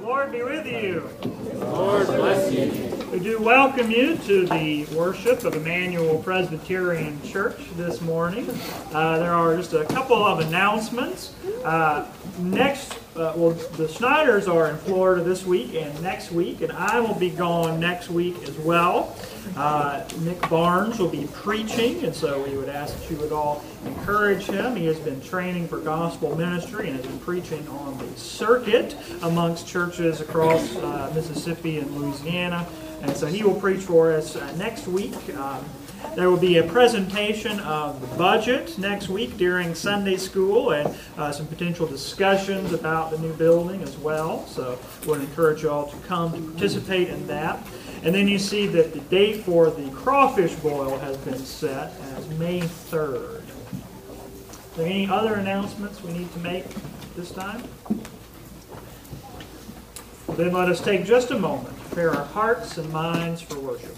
Lord be with you. Lord bless you. We do welcome you to the worship of Emmanuel Presbyterian Church this morning. There are just a couple of announcements. The Schneiders are in Florida this week and next week, and I will be gone next week as well. Nick Barnes will be preaching, and so we would ask that you would all encourage him. He has been training for gospel ministry and has been preaching on the circuit amongst churches across Mississippi and Louisiana. And so he will preach for us next week. There will be a presentation of the budget next week during Sunday school and some potential discussions about the new building as well. So I would encourage you all to come to participate in that. And then you see that the date for the crawfish boil has been set as May 3rd. Are there any other announcements we need to make this time? Then let us take just a moment to prepare our hearts and minds for worship.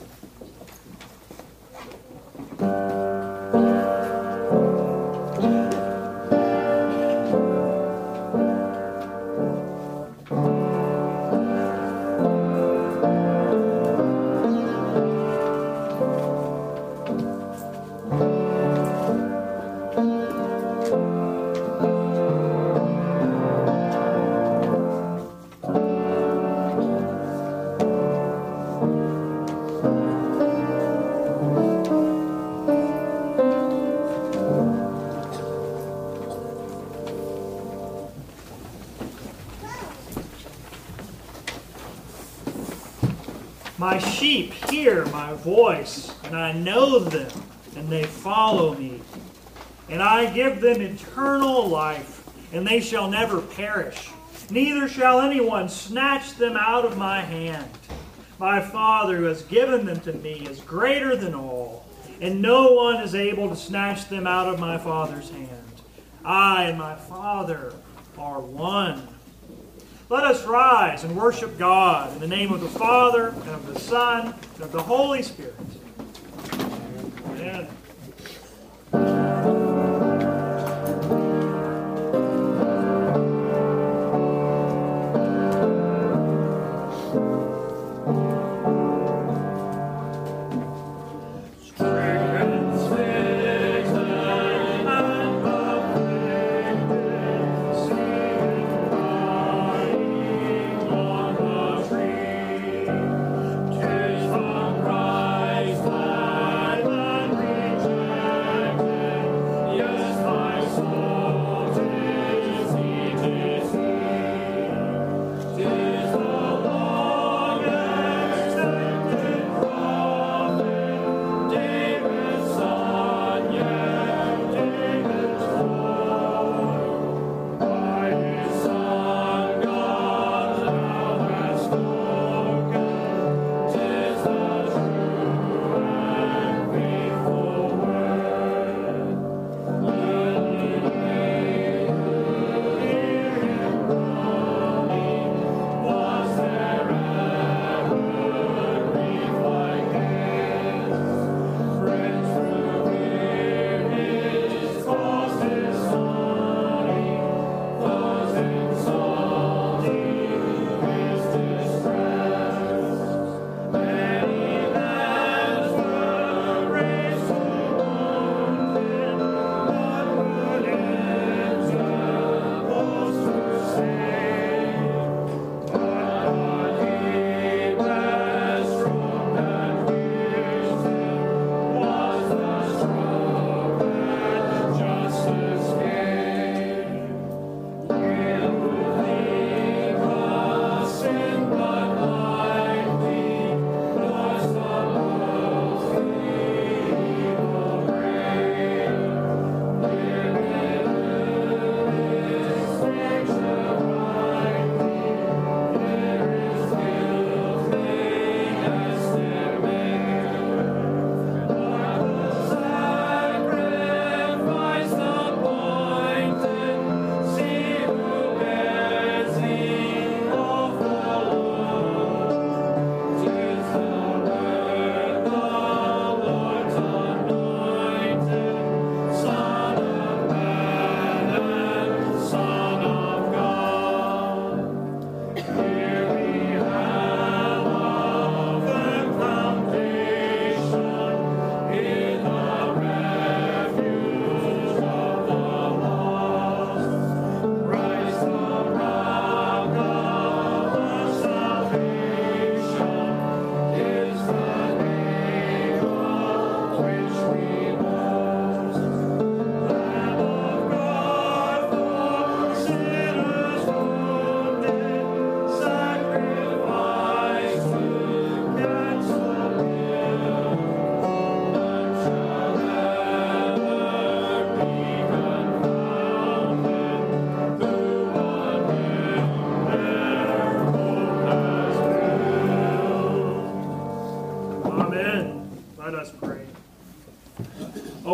My sheep hear my voice, and I know them, and they follow me. And I give them eternal life, and they shall never perish. Neither shall anyone snatch them out of my hand. My Father who has given them to me is greater than all, and no one is able to snatch them out of my Father's hand. I and my Father are one. Let us rise and worship God in the name of the Father, and of the Son, and of the Holy Spirit. Amen.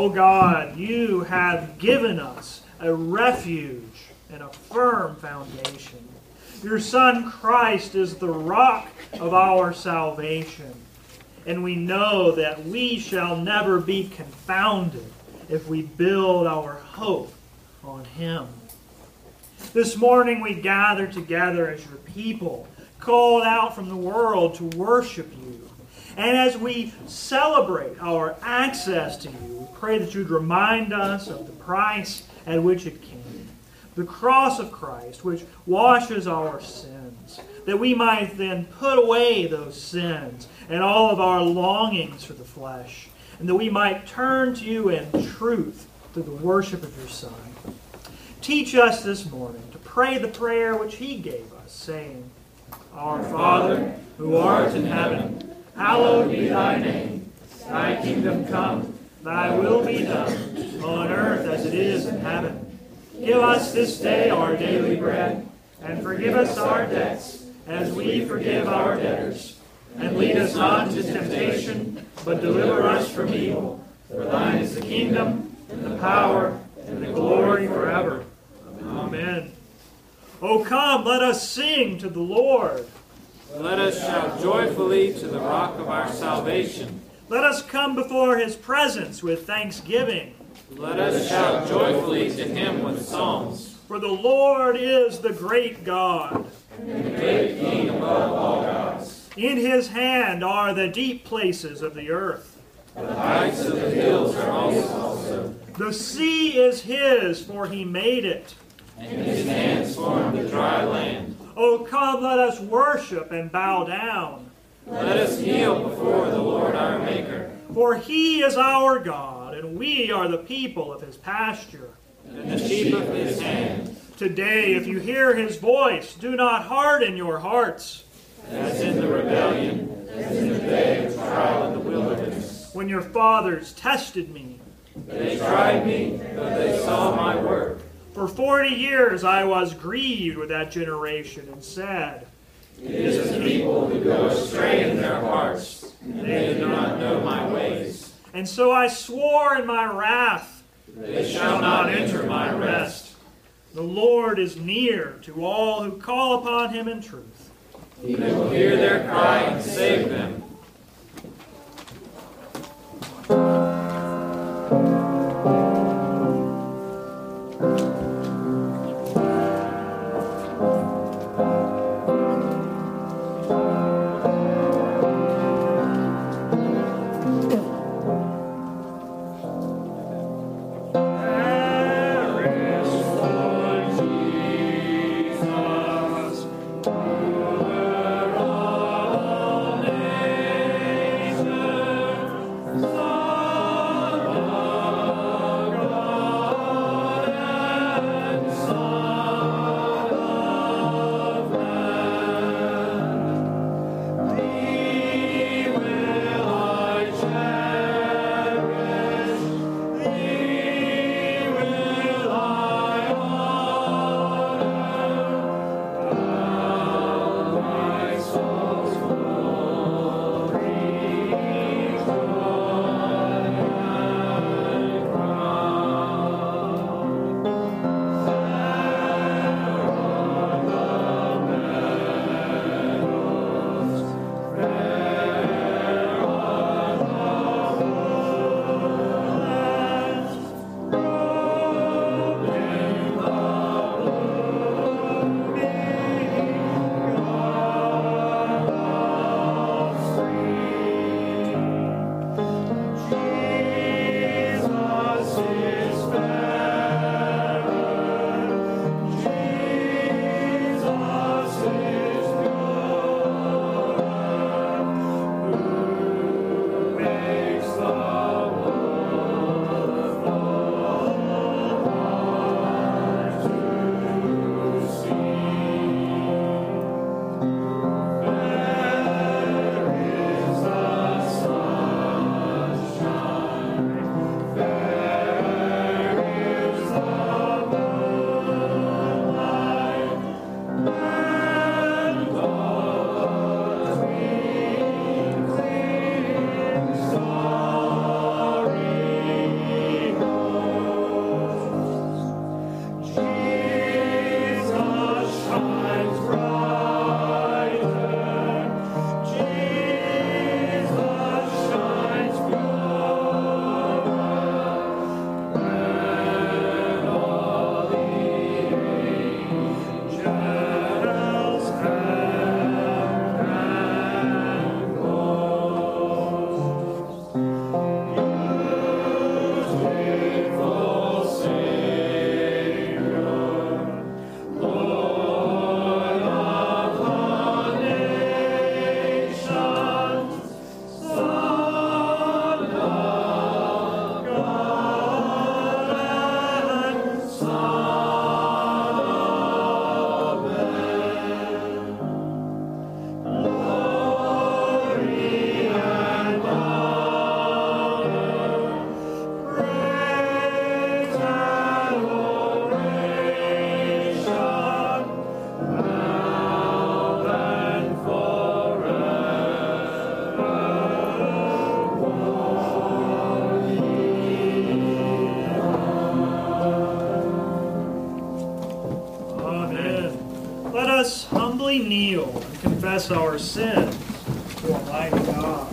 O God, you have given us a refuge and a firm foundation. Your Son Christ is the rock of our salvation. And we know that we shall never be confounded if we build our hope on Him. This morning we gather together as your people, called out from the world to worship you. And as we celebrate our access to you, we pray that you'd remind us of the price at which it came, the cross of Christ, which washes our sins, that we might then put away those sins and all of our longings for the flesh, and that we might turn to you in truth through the worship of your Son. Teach us this morning to pray the prayer which He gave us, saying, Our Father, who art in heaven, hallowed be thy name. Thy kingdom come, thy will be done, on earth as it is in heaven. Give us this day our daily bread, and forgive us our debts, as we forgive our debtors. And lead us not into temptation, but deliver us from evil. For thine is the kingdom, and the power, and the glory forever. Amen. O come, let us sing to the Lord. Let us shout joyfully to the rock of our salvation. Let us come before His presence with thanksgiving. Let us shout joyfully to Him with songs. For the Lord is the great God. And the great King above all gods. In His hand are the deep places of the earth. The heights of the hills are His also. The sea is His, for He made it. And His hands formed the dry land. O come, let us worship and bow down. Let us kneel before the Lord our Maker. For He is our God, and we are the people of His pasture. And the sheep of His hand. Today, if you hear His voice, do not harden your hearts. As in the rebellion, as in the day of trial in the wilderness. When your fathers tested me. They tried me, but they saw my work. For 40 years I was grieved with that generation and said, It is a people who go astray in their hearts, and they do not know my ways. And so I swore in my wrath, They shall not enter my rest. The Lord is near to all who call upon Him in truth. He will hear their cry and save them. There is, Lord Jesus, us humbly kneel and confess our sins to Almighty God.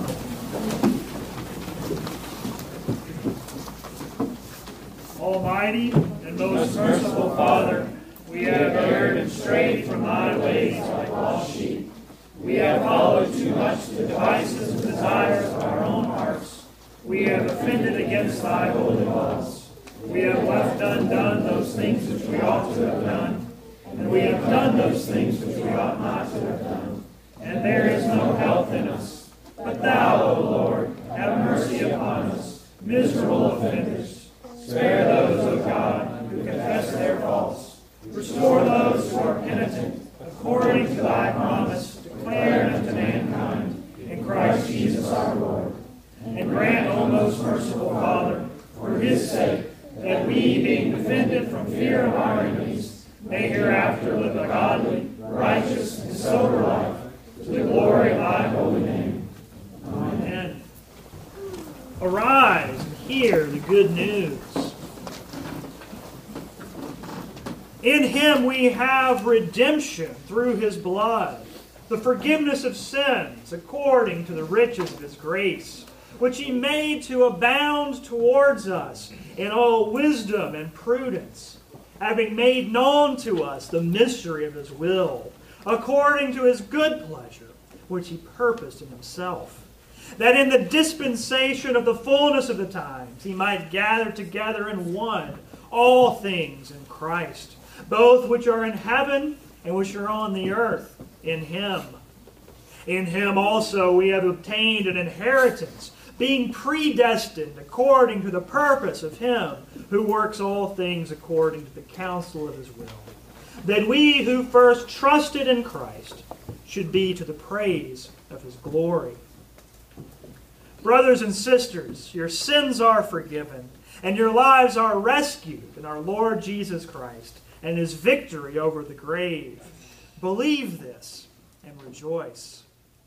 Almighty and most merciful Father, we have erred and strayed from thy ways like lost sheep. We have followed too much the devices and desires of our own hearts. We have offended against thy holy laws. We have left undone those things which we ought to have done, and we have done those things which we ought not to have done. And there is no health in us. But thou, O Lord, have mercy upon us, miserable offenders. Spare those, O God, who confess their faults. Restore those who are penitent, according to thy promise, declared unto mankind, in Christ Jesus our Lord. And grant, O most merciful Father, for his sake, that we, being defended from fear of our enemies, may hereafter live a godly, righteous, and sober life, to the glory of thy holy name. Amen. Arise and hear the good news. In him we have redemption through his blood, the forgiveness of sins according to the riches of his grace, which he made to abound towards us in all wisdom and prudence, having made known to us the mystery of his will, according to his good pleasure, which he purposed in himself, that in the dispensation of the fullness of the times he might gather together in one all things in Christ, both which are in heaven and which are on the earth, in him. In him also we have obtained an inheritance, being predestined according to the purpose of him who works all things according to the counsel of his will, that we who first trusted in Christ should be to the praise of his glory. Brothers and sisters, your sins are forgiven, and your lives are rescued in our Lord Jesus Christ and his victory over the grave. Believe this and rejoice.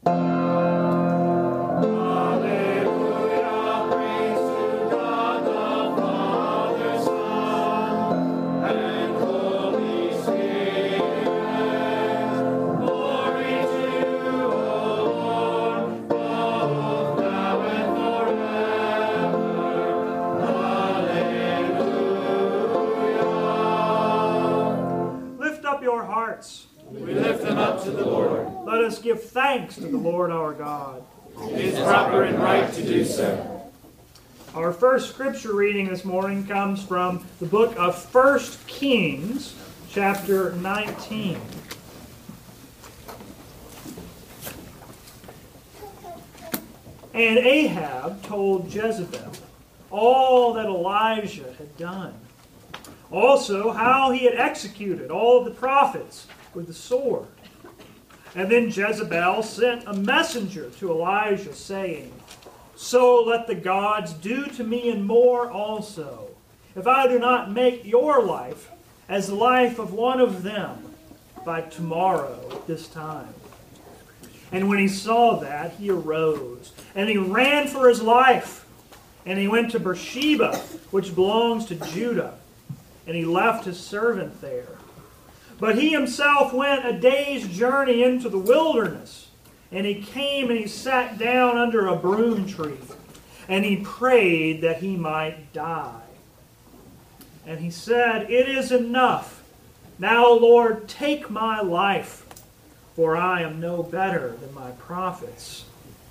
Your hearts. We lift them up to the Lord. Let us give thanks to the Lord our God. It is proper and right to do so. Our first scripture reading this morning comes from the book of 1 Kings, chapter 19. And Ahab told Jezebel all that Elijah had done. Also, how he had executed all of the prophets with the sword. And then Jezebel sent a messenger to Elijah, saying, So let the gods do to me and more also, if I do not make your life as the life of one of them by tomorrow at this time. And when he saw that, he arose, and he ran for his life. And he went to Beersheba, which belongs to Judah. And he left his servant there. But he himself went a day's journey into the wilderness. And he came and he sat down under a broom tree. And he prayed that he might die. And he said, It is enough. Now, Lord, take my life, for I am no better than my prophets.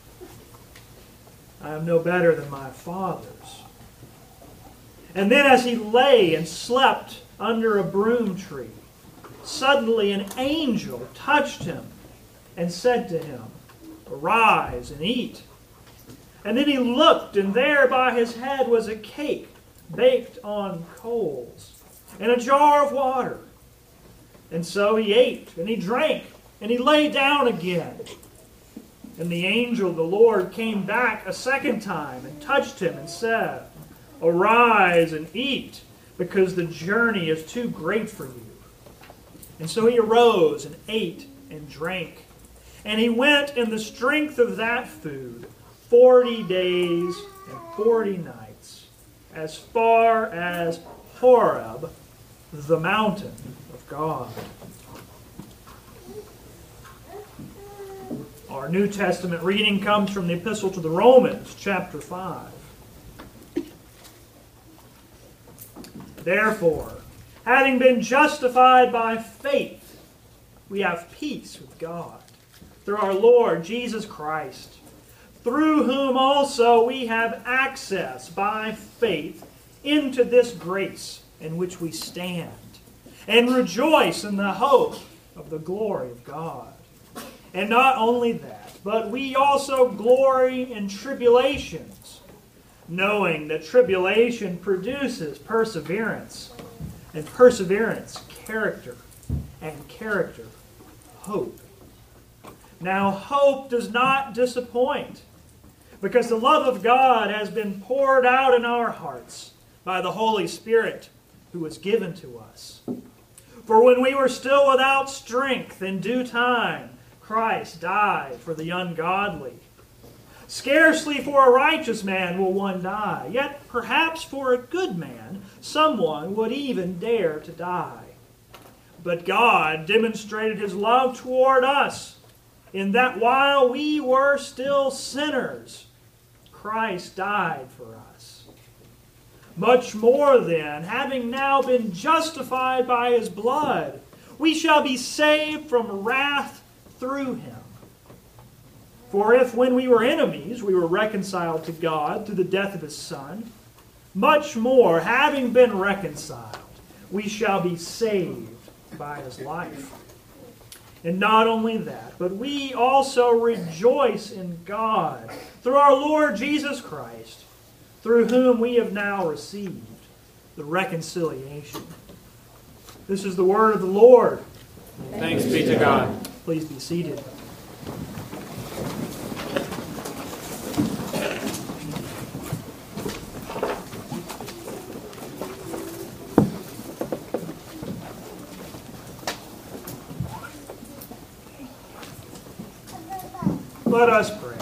I am no better than my fathers. And then as he lay and slept under a broom tree, suddenly an angel touched him and said to him, Arise and eat. And then he looked, and there by his head was a cake baked on coals and a jar of water. And so he ate and he drank and he lay down again. And the angel of the Lord came back a second time and touched him and said, Arise and eat, because the journey is too great for you. And so he arose and ate and drank. And he went in the strength of that food 40 days and 40 nights, as far as Horeb, the mountain of God. New Testament reading comes from the Epistle to the Romans, chapter 5. Therefore, having been justified by faith, we have peace with God through our Lord Jesus Christ, through whom also we have access by faith into this grace in which we stand, and rejoice in the hope of the glory of God. And not only that, but we also glory in tribulations, knowing that tribulation produces perseverance, and perseverance, character, and character, hope. Now, hope does not disappoint, because the love of God has been poured out in our hearts by the Holy Spirit who was given to us. For when we were still without strength, in due time, Christ died for the ungodly. Scarcely for a righteous man will one die, yet perhaps for a good man someone would even dare to die. But God demonstrated his love toward us, in that while we were still sinners, Christ died for us. Much more then, having now been justified by his blood, we shall be saved from wrath through him. For if when we were enemies we were reconciled to God through the death of his Son, much more, having been reconciled, we shall be saved by his life. And not only that, but we also rejoice in God through our Lord Jesus Christ, through whom we have now received the reconciliation. This is the word of the Lord. Thanks be to God. Please be seated. Let us pray.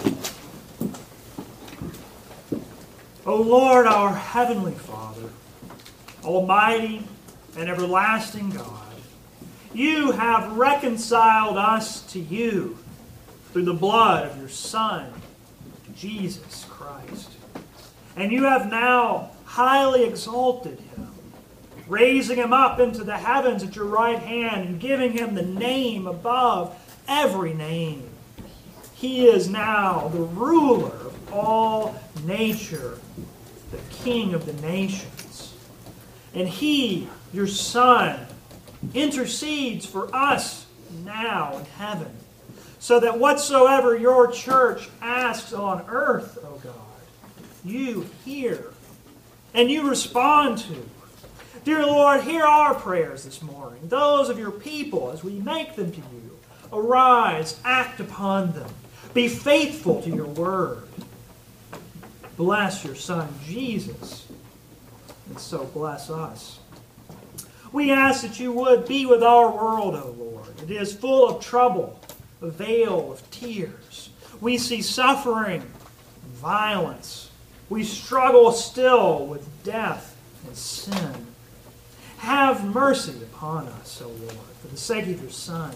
O Lord, our heavenly Father, almighty and everlasting God, you have reconciled us to you through the blood of your Son, Jesus Christ. And you have now highly exalted him, raising him up into the heavens at your right hand and giving him the name above every name. He is now the ruler of all nature, the King of the nations. And he, your Son, intercedes for us now in heaven, so that whatsoever your church asks on earth, O God, you hear and you respond to. Dear Lord, hear our prayers this morning, those of your people as we make them to you. Arise, act upon them. Be faithful to your word. Bless your Son, Jesus, and so bless us. We ask that you would be with our world, O Lord. It is full of trouble, a vale of tears. We see suffering and violence. We struggle still with death and sin. Have mercy upon us, O Lord, for the sake of your Son.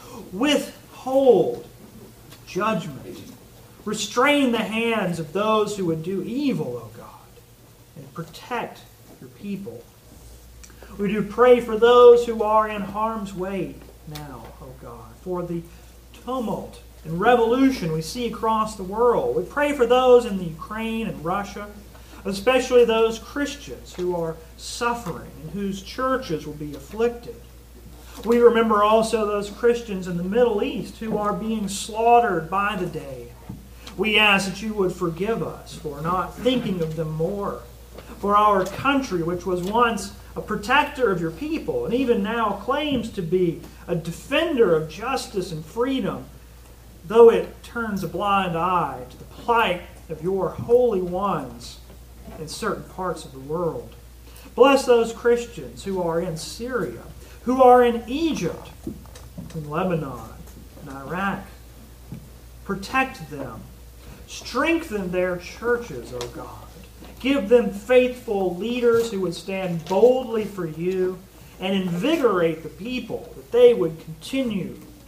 Withhold judgment. Restrain the hands of those who would do evil, O God, and protect your people. We do pray for those who are in harm's way now, O God, for the tumult and revolution we see across the world. We pray for those in the Ukraine and Russia, especially those Christians who are suffering and whose churches will be afflicted. We remember also those Christians in the Middle East who are being slaughtered by the day. We ask that you would forgive us for not thinking of them more. For our country, which was once a protector of your people, and even now claims to be a defender of justice and freedom, though it turns a blind eye to the plight of your holy ones in certain parts of the world. Bless those Christians who are in Syria, who are in Egypt, in Lebanon, and Iraq. Protect them. Strengthen their churches, O God. Give them faithful leaders who would stand boldly for you, and invigorate the people that they would continue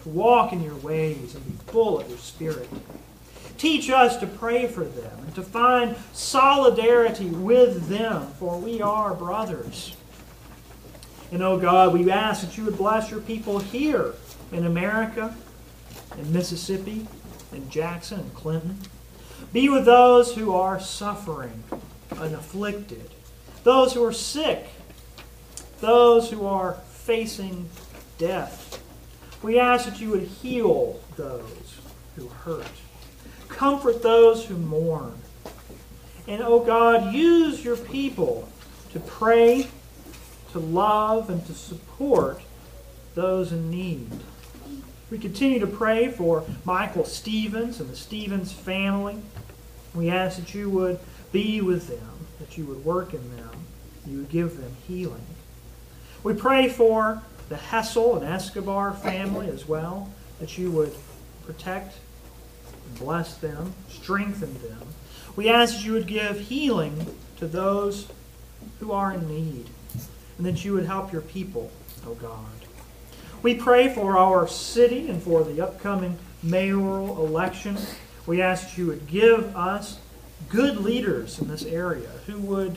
to walk in your ways and be full of your Spirit. Teach us to pray for them and to find solidarity with them, for we are brothers. And, oh God, we ask that you would bless your people here in America, in Mississippi, in Jackson and Clinton. Be with those who are suffering and afflicted, those who are sick, those who are facing death. We ask that you would heal those who hurt. Comfort those who mourn. And, oh God, use your people to pray, to love, and to support those in need. We continue to pray for Michael Stevens and the Stevens family. We ask that you would be with them, that you would work in them, you would give them healing. We pray for the Hessel and Escobar family as well, that you would protect and bless them, strengthen them. We ask that you would give healing to those who are in need, and that you would help your people, O God. We pray for our city and for the upcoming mayoral election. We ask that you would give us good leaders in this area who would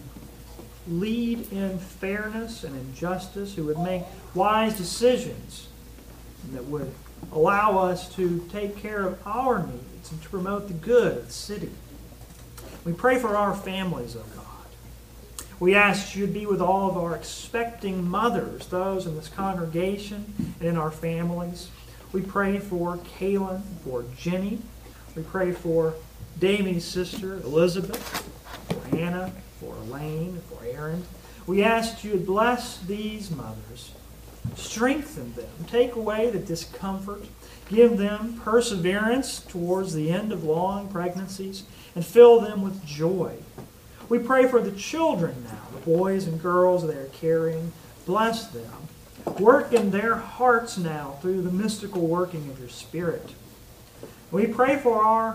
lead in fairness and in justice, who would make wise decisions, and that would allow us to take care of our needs and to promote the good of the city. We pray for our families, O God. We ask that you would be with all of our expecting mothers, those in this congregation and in our families. We pray for Kaylin, for Jenny. We pray for Davey's sister, Elizabeth, for Hannah, for Elaine, for Aaron. We ask that you would bless these mothers, strengthen them, take away the discomfort, give them perseverance towards the end of long pregnancies, and fill them with joy. We pray for the children now, the boys and girls they are carrying. Bless them. Work in their hearts now through the mystical working of your Spirit. We pray for our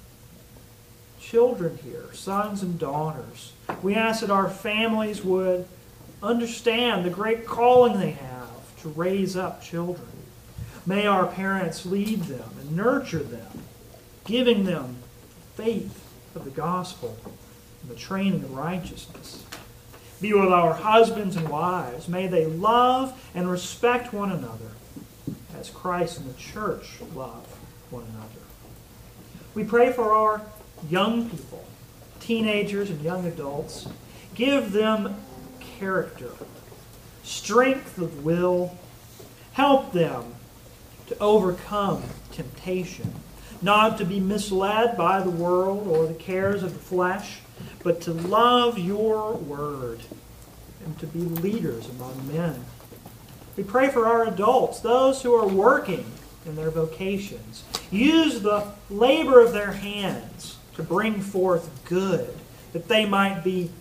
children here, sons and daughters. We ask that our families would understand the great calling they have to raise up children. May our parents lead them and nurture them, giving them faith of the gospel and the training of righteousness. Be with our husbands and wives. May they love and respect one another as Christ and the church love one another. We pray for our young people, teenagers and young adults. Give them character, strength of will. Help them to overcome temptation, not to be misled by the world or the cares of the flesh, but to love your word and to be leaders among men. We pray for our adults, those who are working in their vocations. Use the labor of their hands to bring forth good, that they might be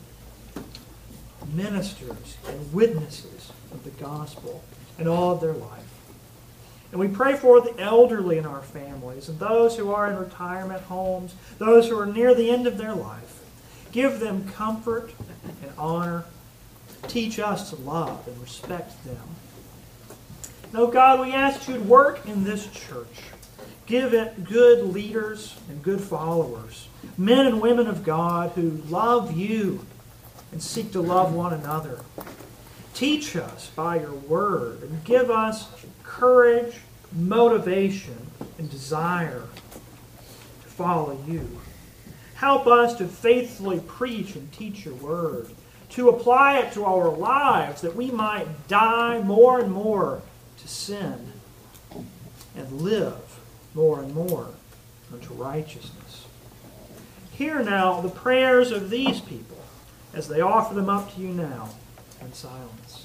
ministers and witnesses of the gospel in all of their life. And we pray for the elderly in our families and those who are in retirement homes, those who are near the end of their life. Give them comfort and honor. Teach us to love and respect them. Now, God, we ask you to work in this church. Give it good leaders and good followers, men and women of God who love you and seek to love one another. Teach us by your word and give us courage, motivation, and desire to follow you. Help us to faithfully preach and teach your word, to apply it to our lives that we might die more and more to sin and live more and more unto righteousness. Hear now the prayers of these people as they offer them up to you now in silence.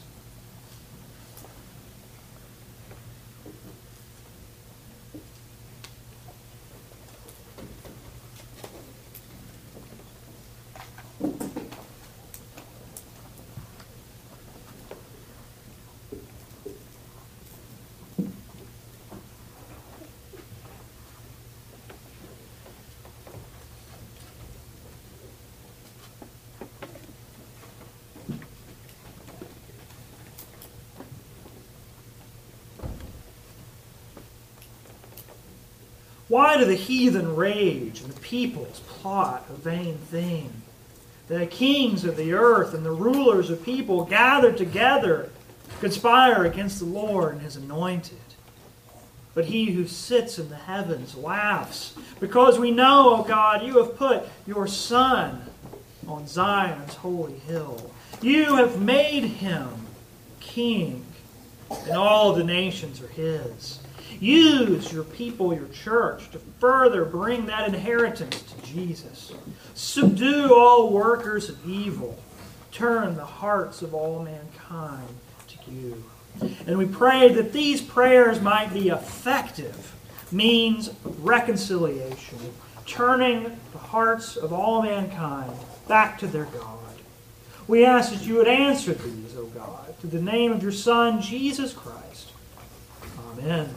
Why do the heathen rage and the peoples plot a vain thing? The kings of the earth and the rulers of people gather together, conspire against the Lord and his anointed. But he who sits in the heavens laughs, because we know, O God, you have put your Son on Zion's holy hill. You have made him king, and all the nations are his. Use your people, your church, to further bring that inheritance to Jesus. Subdue all workers of evil. Turn the hearts of all mankind to you. And we pray that these prayers might be effective means of reconciliation, turning the hearts of all mankind back to their God. We ask that you would answer these, O God, through the name of your Son, Jesus Christ. Amen.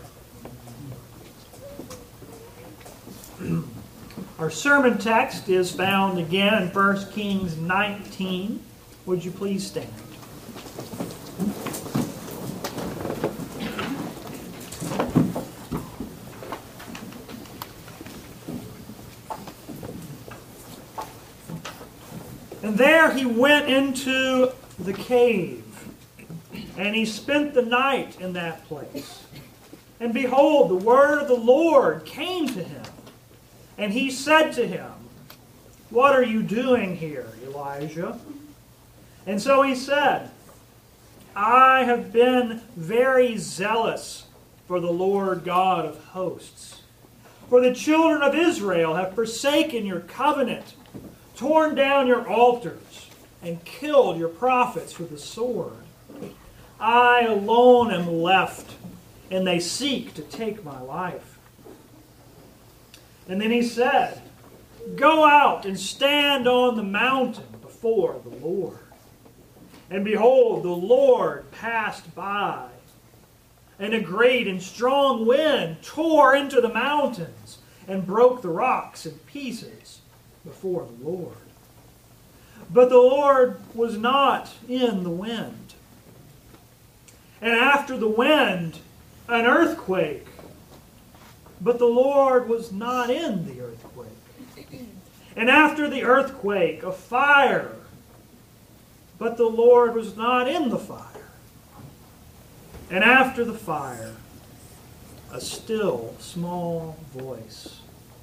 Our sermon text is found again in 1 Kings 19. Would you please stand? And there he went into the cave, and he spent the night in that place. And behold, the word of the Lord came to him. And he said to him, "What are you doing here, Elijah?" And so he said, "I have been very zealous for the Lord God of hosts. For the children of Israel have forsaken your covenant, torn down your altars, and killed your prophets with the sword. I alone am left, and they seek to take my life." And then he said, "Go out and stand on the mountain before the Lord." And behold, the Lord passed by, and a great and strong wind tore into the mountains and broke the rocks in pieces before the Lord. But the Lord was not in the wind. And after the wind, an earthquake. But the Lord was not in the earthquake. And after the earthquake, a fire. But the Lord was not in the fire. And after the fire, a still small voice.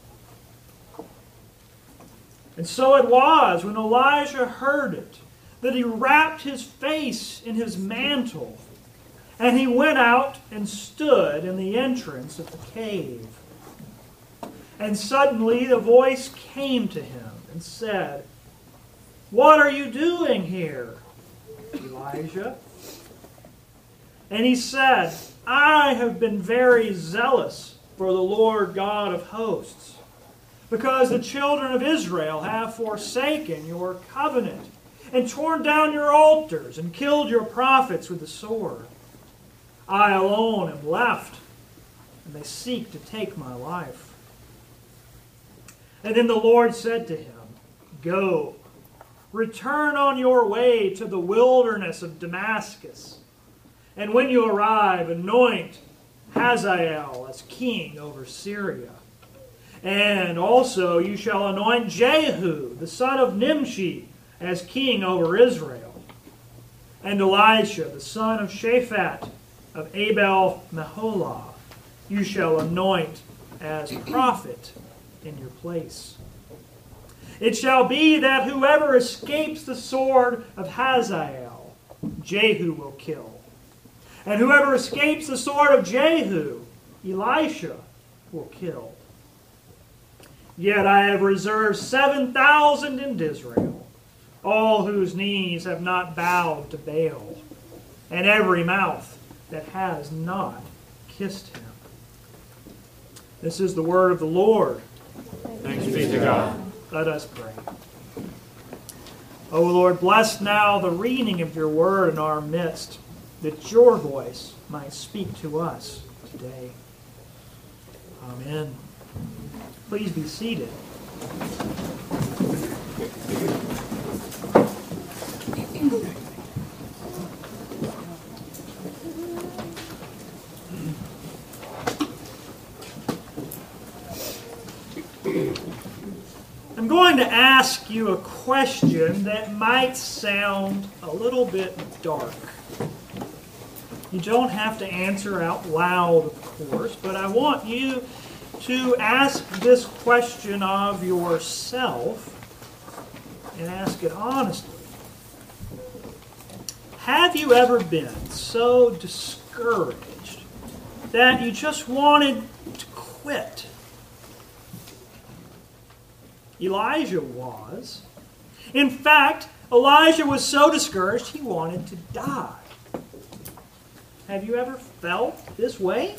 And so it was, when Elijah heard it, that he wrapped his face in his mantle, and he went out and stood in the entrance of the cave. And suddenly the voice came to him and said, "What are you doing here, Elijah?" And he said, "I have been very zealous for the Lord God of hosts, because the children of Israel have forsaken your covenant, and torn down your altars, and killed your prophets with the sword. I alone am left, and they seek to take my life." And then the Lord said to him, "Go, return on your way to the wilderness of Damascus, and when you arrive, anoint Hazael as king over Syria. And also you shall anoint Jehu, the son of Nimshi, as king over Israel. And Elisha, the son of Shaphat, of Abel-Meholah, you shall anoint as prophet in your place. It shall be that whoever escapes the sword of Hazael, Jehu will kill. And whoever escapes the sword of Jehu, Elisha will kill. Yet I have reserved 7,000 in Israel, all whose knees have not bowed to Baal, and every mouth that has not kissed him." This is the word of the Lord. Thanks be to God. Let us pray. O Lord, bless now the reading of your word in our midst, that your voice might speak to us today. Amen. Please be seated. I'm going to ask you a question that might sound a little bit dark. You don't have to answer out loud, of course, but I want you to ask this question of yourself and ask it honestly. Have you ever been so discouraged that you just wanted to quit? Elijah was. In fact, Elijah was so discouraged he wanted to die. Have you ever felt this way?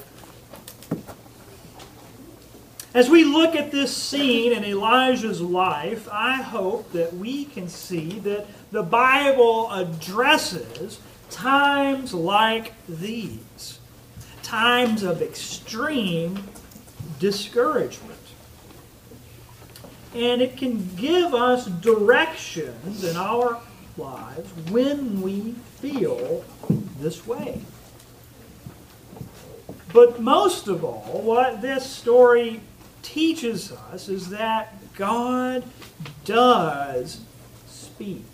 As we look at this scene in Elijah's life, I hope that we can see that the Bible addresses times like these, times of extreme discouragement. And it can give us directions in our lives when we feel this way. But most of all, what this story teaches us is that God does speak,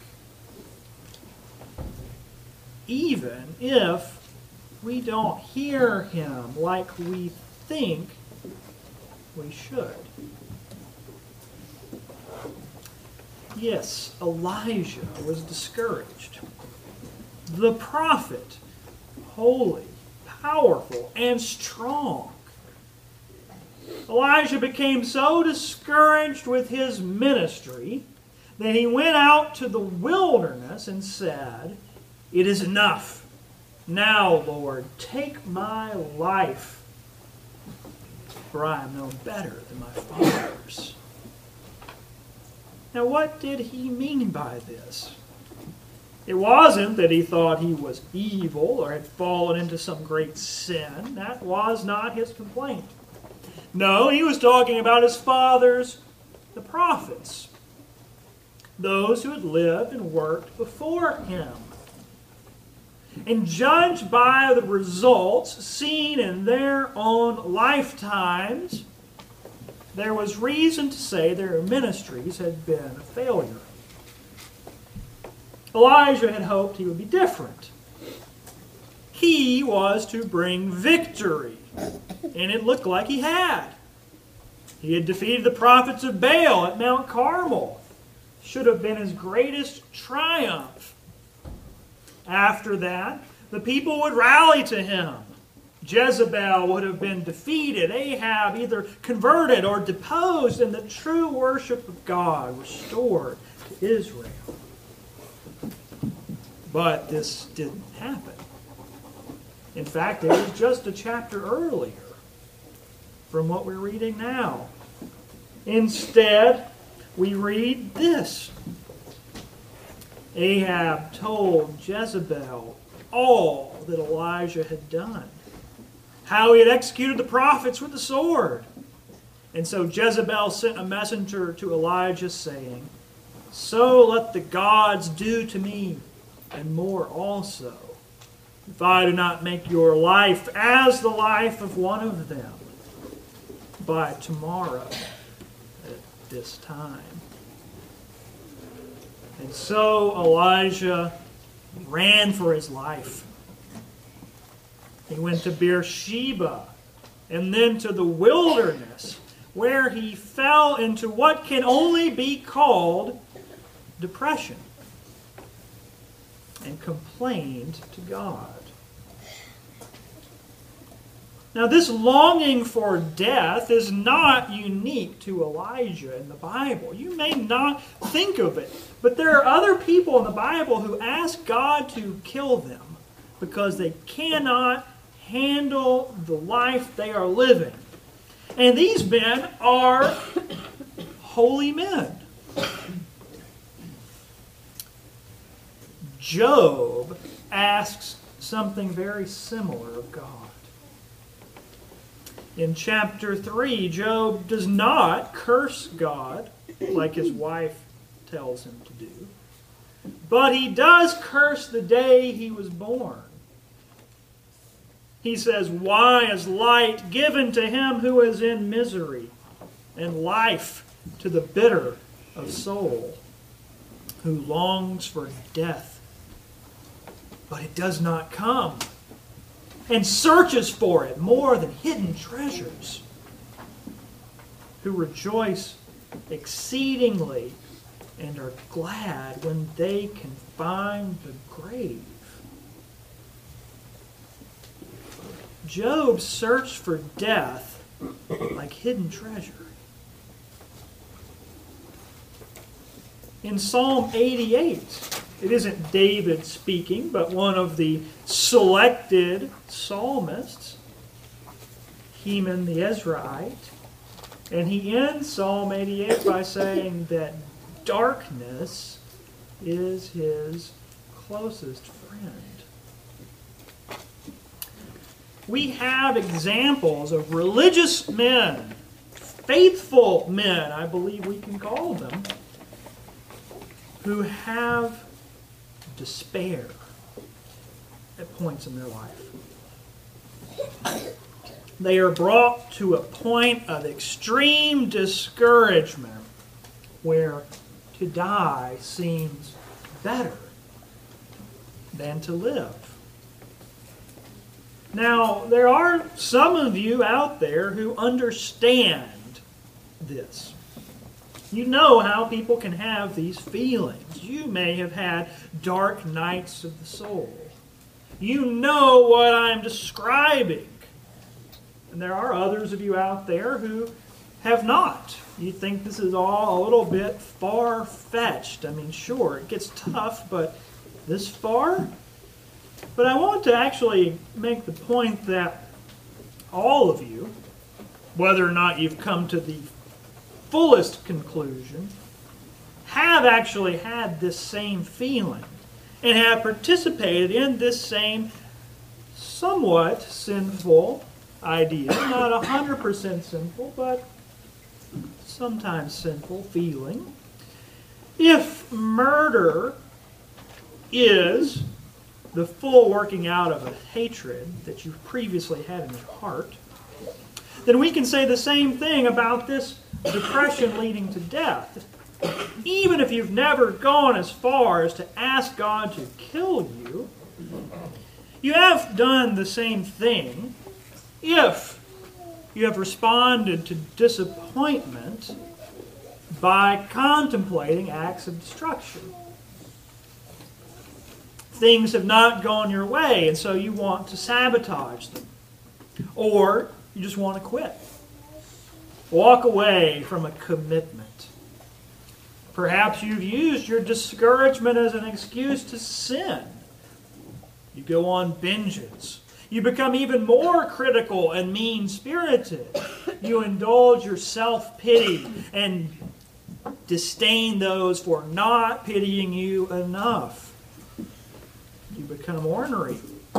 even if we don't hear him like we think we should. Yes, Elijah was discouraged. The prophet, holy, powerful, and strong. Elijah became so discouraged with his ministry that he went out to the wilderness and said, "It is enough. Now, Lord, take my life, for I am no better than my fathers." Now, what did he mean by this? It wasn't that he thought he was evil or had fallen into some great sin. That was not his complaint. No, he was talking about his fathers, the prophets, those who had lived and worked before him. And judged by the results seen in their own lifetimes, there was reason to say their ministries had been a failure. Elijah had hoped he would be different. He was to bring victory, and it looked like he had. He had defeated the prophets of Baal at Mount Carmel. Should have been his greatest triumph. After that, the people would rally to him. Jezebel would have been defeated, Ahab either converted or deposed, and the true worship of God restored to Israel. But this didn't happen. In fact, it was just a chapter earlier from what we're reading now. Instead, we read this. Ahab told Jezebel all that Elijah had done, how he had executed the prophets with the sword. And so Jezebel sent a messenger to Elijah saying, "So let the gods do to me, and more also, if I do not make your life as the life of one of them by tomorrow at this time." And so Elijah ran for his life. He went to Beersheba and then to the wilderness, where he fell into what can only be called depression and complained to God. Now, this longing for death is not unique to Elijah in the Bible. You may not think of it, but there are other people in the Bible who ask God to kill them because they cannot handle the life they are living. And these men are holy men. Job asks something very similar of God. In chapter 3, Job does not curse God like his wife tells him to do, but he does curse the day he was born. He says, "Why is light given to him who is in misery, and life to the bitter of soul, who longs for death, but it does not come, and searches for it more than hidden treasures, who rejoice exceedingly and are glad when they can find the grave. Job searched for death like hidden treasure. In Psalm 88, it isn't David speaking, but one of the selected psalmists, Heman the Ezraite, and he ends Psalm 88 by saying that darkness is his closest friend. We have examples of religious men, faithful men, I believe we can call them, who have despair at points in their life. They are brought to a point of extreme discouragement where to die seems better than to live. Now, there are some of you out there who understand this. You know how people can have these feelings. You may have had dark nights of the soul. You know what I'm describing. And there are others of you out there who have not. You think this is all a little bit far-fetched. I mean, sure, it gets tough, but this far? But I want to actually make the point that all of you, whether or not you've come to the fullest conclusion, have actually had this same feeling and have participated in this same somewhat sinful idea, not 100% sinful, but sometimes sinful feeling. If murder is the full working out of a hatred that you previously had in your heart, then we can say the same thing about this depression leading to death. Even if you've never gone as far as to ask God to kill you, you have done the same thing if you have responded to disappointment by contemplating acts of destruction. Things have not gone your way, and so you want to sabotage them. Or you just want to quit. Walk away from a commitment. Perhaps you've used your discouragement as an excuse to sin. You go on binges. You become even more critical and mean-spirited. You indulge your self-pity and disdain those for not pitying you enough. You become ornery.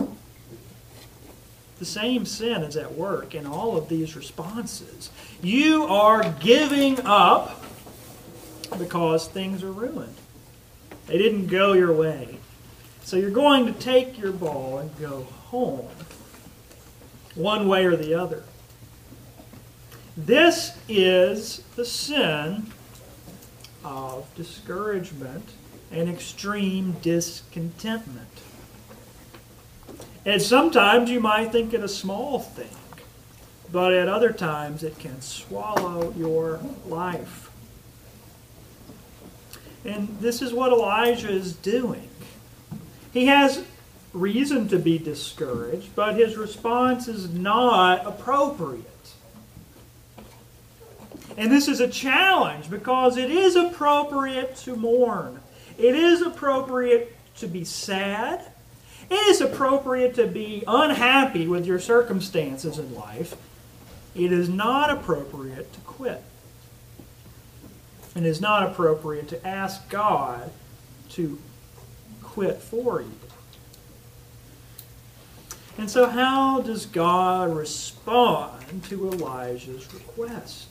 The same sin is at work in all of these responses. You are giving up because things are ruined. They didn't go your way. So you're going to take your ball and go home, one way or the other. This is the sin of discouragement and extreme discontentment. And sometimes you might think it a small thing, but at other times it can swallow your life. And this is what Elijah is doing. He has reason to be discouraged, but his response is not appropriate. And this is a challenge because it is appropriate to mourn. It is appropriate to be sad. It is appropriate to be unhappy with your circumstances in life. It is not appropriate to quit. It is not appropriate to ask God to quit for you. And so how does God respond to Elijah's request?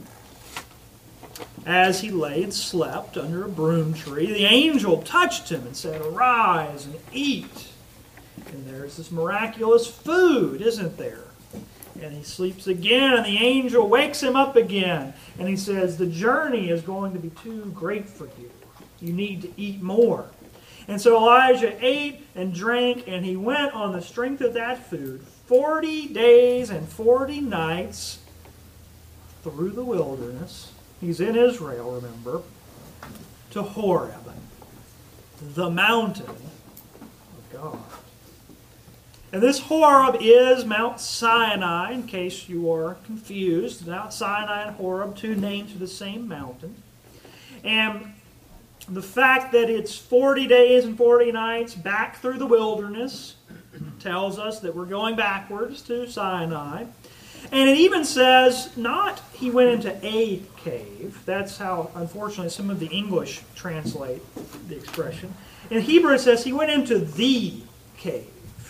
As he lay and slept under a broom tree, the angel touched him and said, "Arise and eat." And there's this miraculous food, isn't there? And he sleeps again, and the angel wakes him up again. And he says, the journey is going to be too great for you. You need to eat more. And so Elijah ate and drank, and he went on the strength of that food 40 days and 40 nights through the wilderness. He's in Israel, remember, to Horeb, the mountain of God. And this Horeb is Mount Sinai, in case you are confused. Mount Sinai and Horeb, two names for the same mountain. And the fact that it's 40 days and 40 nights back through the wilderness tells us that we're going backwards to Sinai. And it even says, not he went into a cave. That's how, unfortunately, some of the English translate the expression. In Hebrew it says he went into the cave.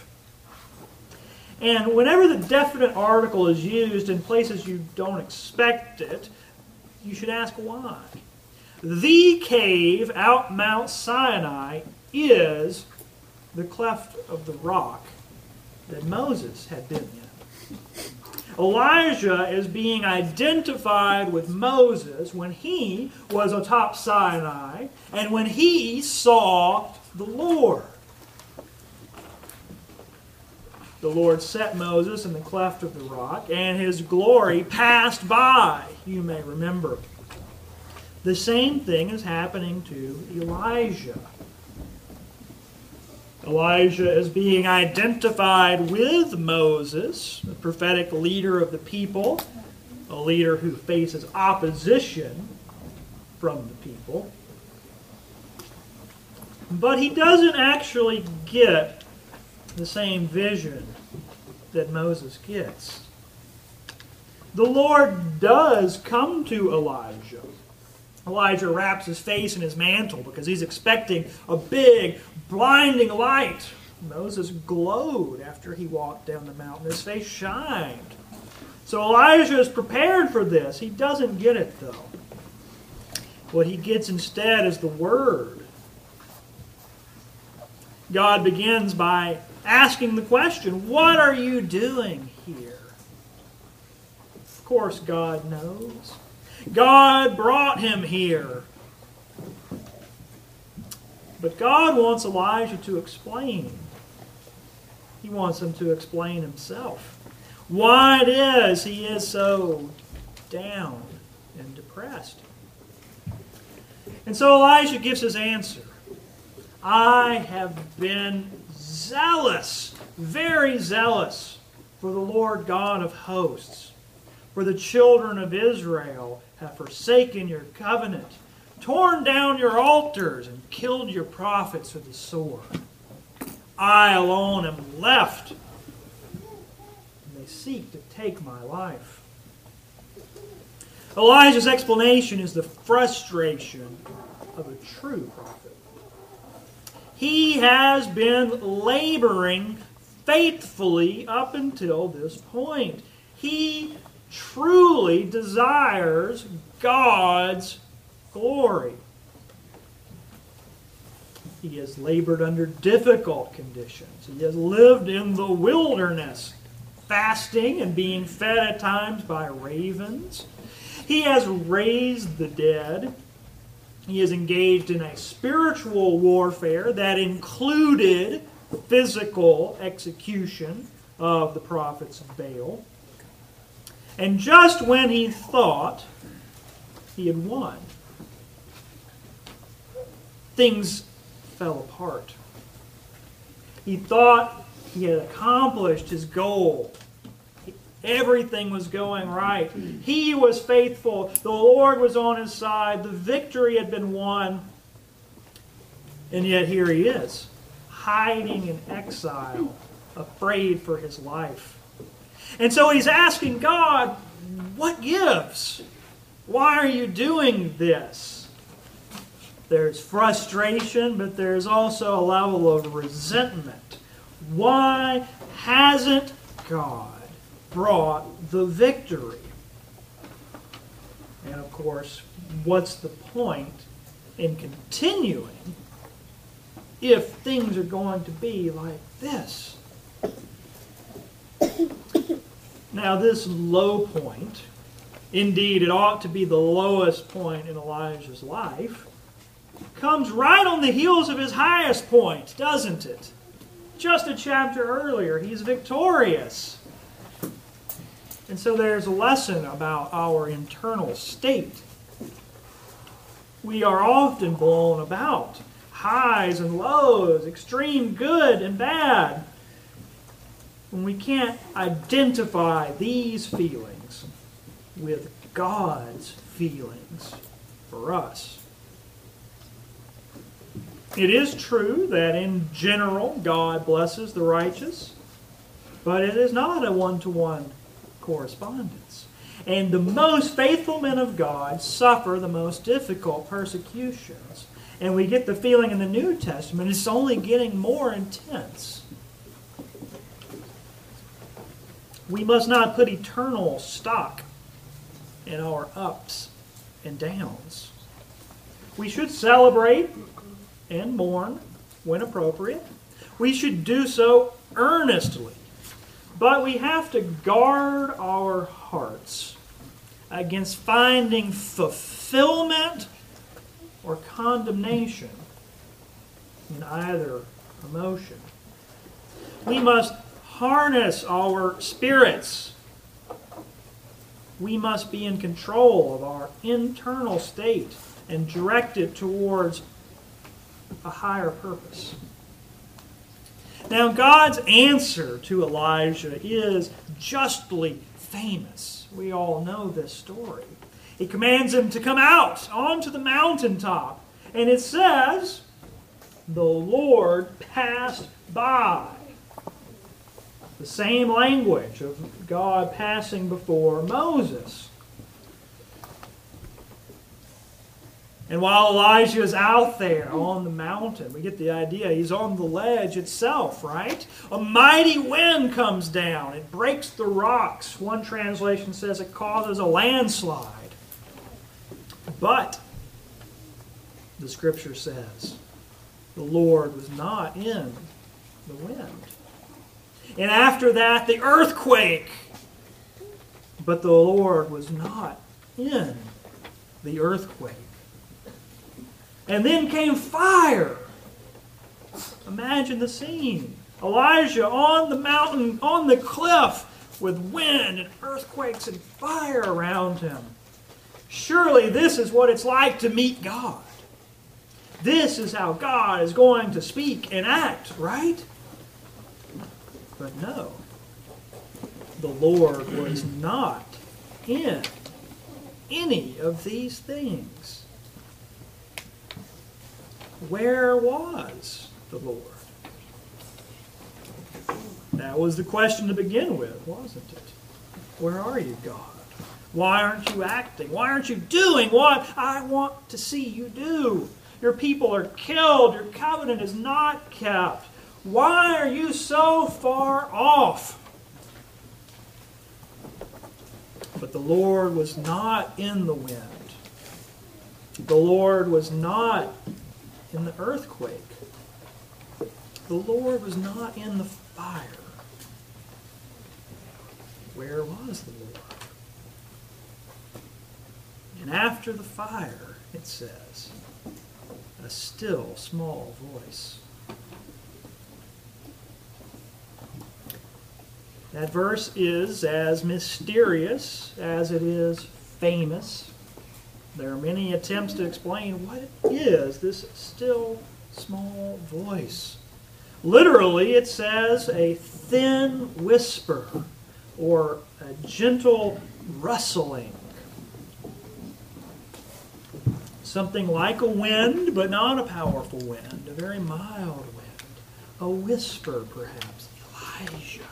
And whenever the definite article is used in places you don't expect it, you should ask why. The cave out Mount Sinai is the cleft of the rock that Moses had been in. Elijah is being identified with Moses when he was atop Sinai and when he saw the Lord. The Lord set Moses in the cleft of the rock, and his glory passed by, you may remember. The same thing is happening to Elijah. Elijah is being identified with Moses, the prophetic leader of the people, a leader who faces opposition from the people. But he doesn't actually get the same vision that Moses gets. The Lord does come to Elijah. Elijah wraps his face in his mantle because he's expecting a big, blinding light. Moses glowed after he walked down the mountain. His face shined. So Elijah is prepared for this. He doesn't get it, though. What he gets instead is the Word. God begins by asking the question, what are you doing here? Of course, God knows. God brought him here. But God wants Elijah to explain. He wants him to explain himself. Why it is he is so down and depressed. And so Elijah gives his answer. I have been zealous, very zealous for the Lord God of hosts. For the children of Israel have forsaken your covenant, torn down your altars, and killed your prophets with the sword. I alone am left, and they seek to take my life. Elijah's explanation is the frustration of a true prophet. He has been laboring faithfully up until this point. He truly desires God's glory. He has labored under difficult conditions. He has lived in the wilderness, fasting and being fed at times by ravens. He has raised the dead. He is engaged in a spiritual warfare that included physical execution of the prophets of Baal. And just when he thought he had won, things fell apart. He thought he had accomplished his goal. Everything was going right. He was faithful. The Lord was on his side. The victory had been won. And yet here he is, hiding in exile, afraid for his life. And so he's asking God, what gives? Why are you doing this? There's frustration, but there's also a level of resentment. Why hasn't God brought the victory? And of course, what's the point in continuing if things are going to be like this? Now this low point, indeed it ought to be the lowest point in Elijah's life, comes right on the heels of his highest point, doesn't it? Just a chapter earlier, he's victorious. And so there's a lesson about our internal state. We are often blown about, highs and lows, extreme good and bad, when we can't identify these feelings with God's feelings for us. It is true that in general God blesses the righteous, but it is not a one-to-one correspondence. And the most faithful men of God suffer the most difficult persecutions. And we get the feeling in the New Testament it's only getting more intense. We must not put eternal stock in our ups and downs. We should celebrate and mourn when appropriate. We should do so earnestly. But we have to guard our hearts against finding fulfillment or condemnation in either emotion. We must harness our spirits. We must be in control of our internal state and direct it towards a higher purpose. Now, God's answer to Elijah is justly famous. We all know this story. He commands him to come out onto the mountaintop. And it says, the Lord passed by. The same language of God passing before Moses. And while Elijah is out there on the mountain, we get the idea, he's on the ledge itself, right? A mighty wind comes down. It breaks the rocks. One translation says it causes a landslide. But, the Scripture says, the Lord was not in the wind. And after that, the earthquake. But the Lord was not in the earthquake. And then came fire. Imagine the scene. Elijah on the mountain, on the cliff, with wind and earthquakes and fire around him. Surely this is what it's like to meet God. This is how God is going to speak and act, right? But no, the Lord was not in any of these things. Where was the Lord? That was the question to begin with, wasn't it? Where are you, God? Why aren't you acting? Why aren't you doing what I want to see you do? Your people are killed. Your covenant is not kept. Why are you so far off? But the Lord was not in the wind. The Lord was not in the earthquake. The Lord was not in the fire. Where was the Lord? And after the fire, it says, a still small voice. That verse is as mysterious as it is famous. There are many attempts to explain what it is, this still small voice. Literally, it says a thin whisper or a gentle rustling. Something like a wind, but not a powerful wind, a very mild wind. A whisper, perhaps. Elijah.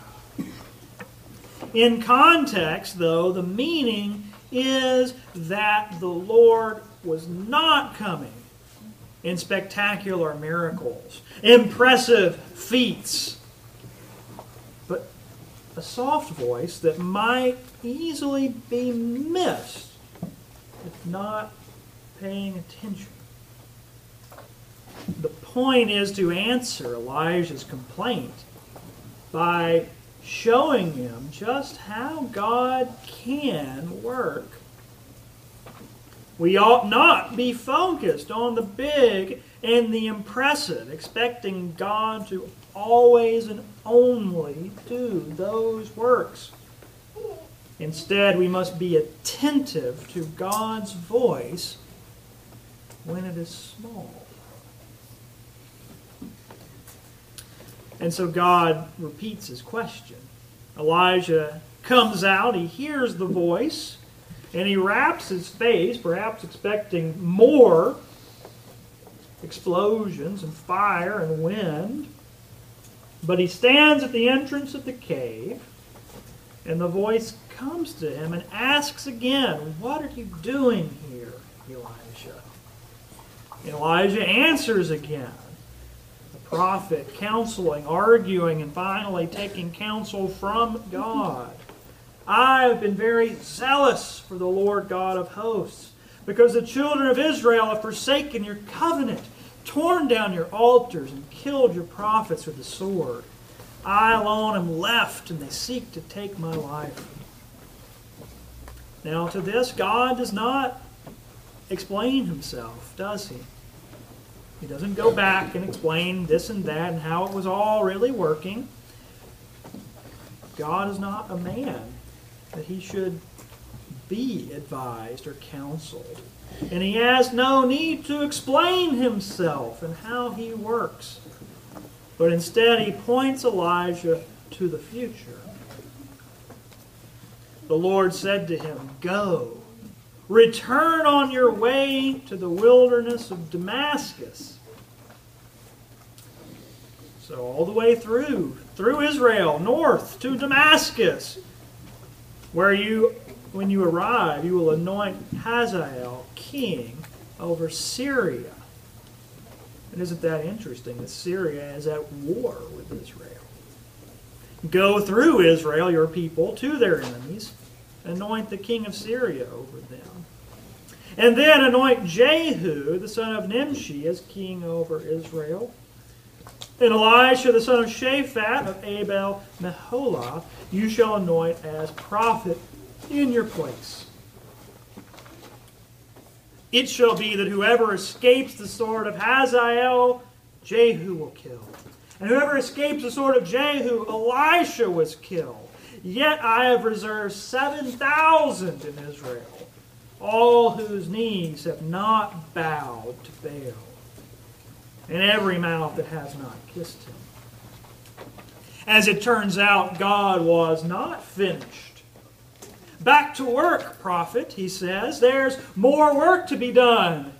In context, though, the meaning is that the Lord was not coming in spectacular miracles, impressive feats, but a soft voice that might easily be missed if not paying attention. The point is to answer Elijah's complaint by showing him just how God can work. We ought not be focused on the big and the impressive, expecting God to always and only do those works. Instead, we must be attentive to God's voice when it is small. And so God repeats his question. Elijah comes out, he hears the voice, and he wraps his face, perhaps expecting more explosions and fire and wind. But he stands at the entrance of the cave, and the voice comes to him and asks again, "What are you doing here, Elijah?" Elijah answers again. The prophet counseling, arguing, and finally taking counsel from God. "I have been very zealous for the Lord God of hosts, because the children of Israel have forsaken your covenant, torn down your altars, and killed your prophets with the sword. I alone am left, and they seek to take my life." Now to this, God does not explain himself, does he? He doesn't go back and explain this and that and how it was all really working. God is not a man that he should be advised or counseled. And he has no need to explain himself and how he works. But instead he points Elijah to the future. The Lord said to him, "Go, return on your way to the wilderness of Damascus." So all the way through Israel, north to Damascus, where when you arrive, you will anoint Hazael king over Syria. And isn't that interesting that Syria is at war with Israel? Go through Israel, your people, to their enemies, anoint the king of Syria over them. And then anoint Jehu, the son of Nimshi, as king over Israel. And Elisha, the son of Shaphat of Abel Meholah, you shall anoint as prophet in your place. It shall be that whoever escapes the sword of Hazael, Jehu will kill. And whoever escapes the sword of Jehu, Elisha was killed. Yet I have reserved 7,000 in Israel, all whose knees have not bowed to Baal, and every mouth that has not kissed him. As it turns out, God was not finished. "Back to work, prophet," he says. "There's more work to be done."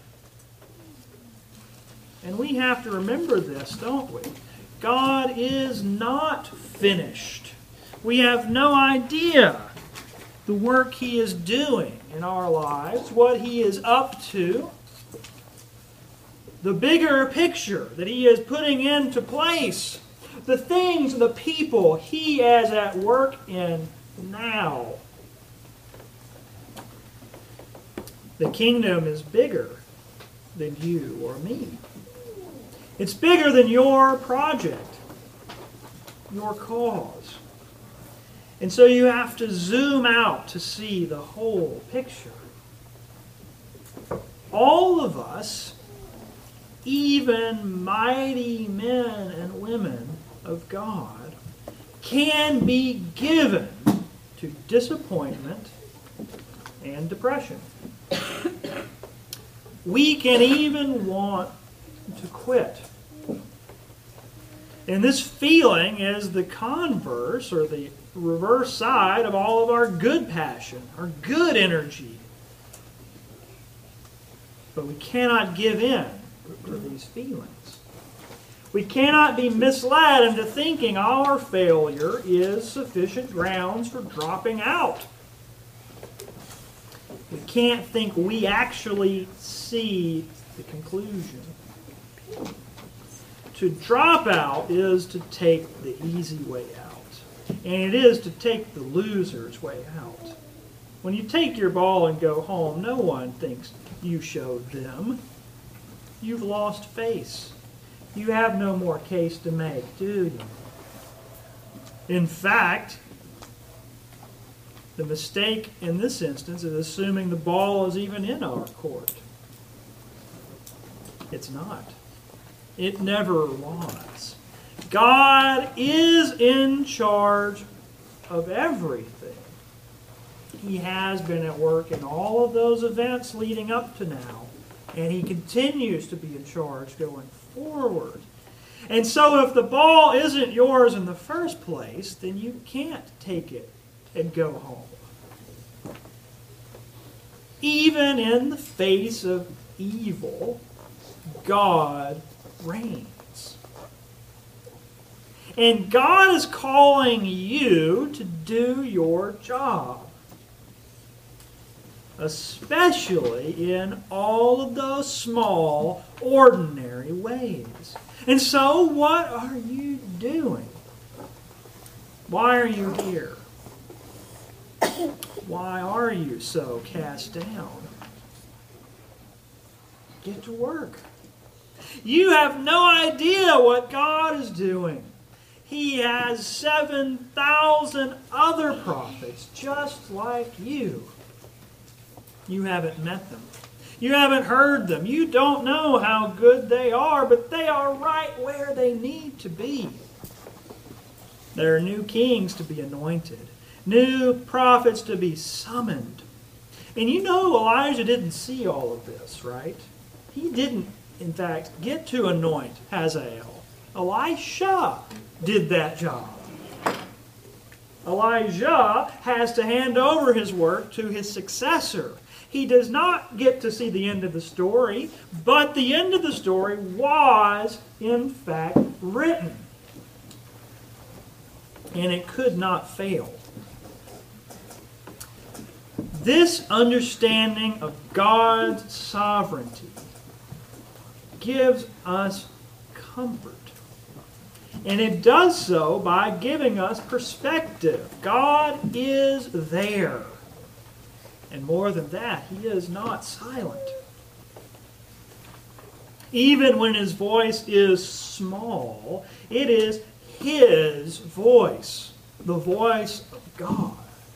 And we have to remember this, don't we? God is not finished. We have no idea the work he is doing in our lives, what he is up to, the bigger picture that he is putting into place, the things and the people he is at work in now. The kingdom is bigger than you or me. It's bigger than your project, your cause. And so you have to zoom out to see the whole picture. All of us, even mighty men and women of God, can be given to disappointment and depression. We can even want to quit. And this feeling is the converse or the reverse side of all of our good passion, our good energy. But we cannot give in to these feelings. We cannot be misled into thinking our failure is sufficient grounds for dropping out. We can't think we actually see the conclusion. To drop out is to take the easy way out. And it is to take the loser's way out. When you take your ball and go home, no one thinks you showed them. You've lost face. You have no more case to make, do you? In fact, the mistake in this instance is assuming the ball is even in our court. It's not. It never was. God is in charge of everything. He has been at work in all of those events leading up to now, and He continues to be in charge going forward. And so if the ball isn't yours in the first place, then you can't take it and go home. Even in the face of evil, God reigns. And God is calling you to do your job, especially in all of those small, ordinary ways. And so, what are you doing? Why are you here? Why are you so cast down? Get to work. You have no idea what God is doing. He has 7,000 other prophets just like you. You haven't met them. You haven't heard them. You don't know how good they are, but they are right where they need to be. There are new kings to be anointed, new prophets to be summoned. And you know Elijah didn't see all of this, right? He didn't, in fact, get to anoint Hazael. Elisha did that job. Elijah has to hand over his work to his successor. He does not get to see the end of the story, but the end of the story was, in fact, written. And it could not fail. This understanding of God's sovereignty gives us comfort. And it does so by giving us perspective. God is there. And more than that, He is not silent. Even when His voice is small, it is His voice, the voice of God.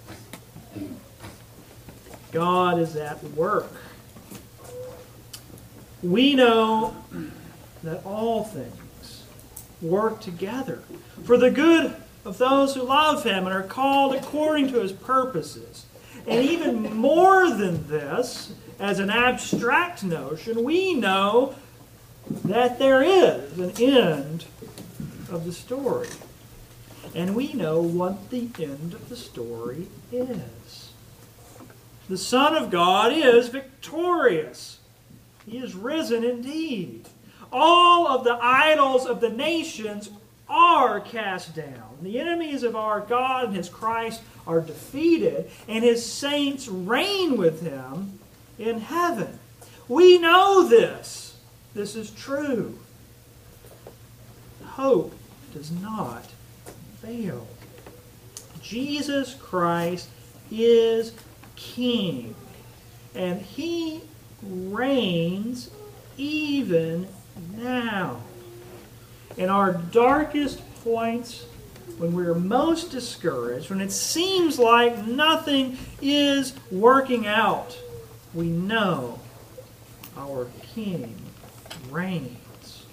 God is at work. We know that all things work together for the good of those who love Him and are called according to His purposes. And even more than this, as an abstract notion, we know that there is an end of the story. And we know what the end of the story is. The Son of God is victorious. He is risen indeed. All of the idols of the nations are cast down. The enemies of our God and His Christ are defeated, and His saints reign with Him in heaven. We know this. This is true. Hope does not fail. Jesus Christ is King, and He reigns even now. In our darkest points, when we're most discouraged, when it seems like nothing is working out, we know our King reigns.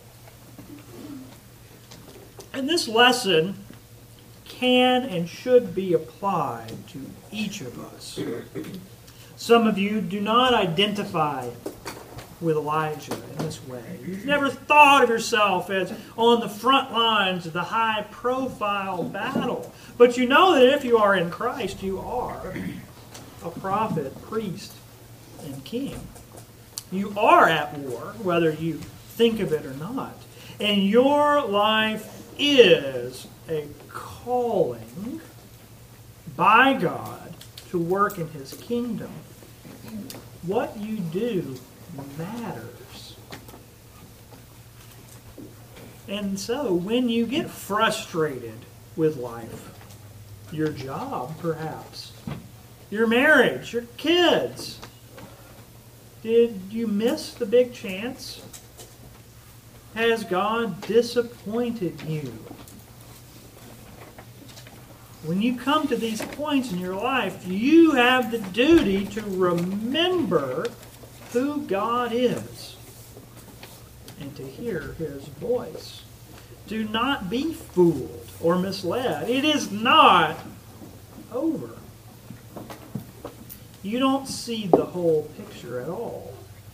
And this lesson can and should be applied to each of us. Some of you do not identify with Elijah in this way. You've never thought of yourself as on the front lines of the high-profile battle. But you know that if you are in Christ, you are a prophet, priest, and king. You are at war, whether you think of it or not. And your life is a calling by God to work in His kingdom. What you do matters. And so, when you get frustrated with life, your job perhaps, your marriage, your kids, did you miss the big chance? Has God disappointed you? when you come to these points in your life, you have the duty to remember who God is and to hear His voice. Do not be fooled or misled. It is not over. You don't see the whole picture at all.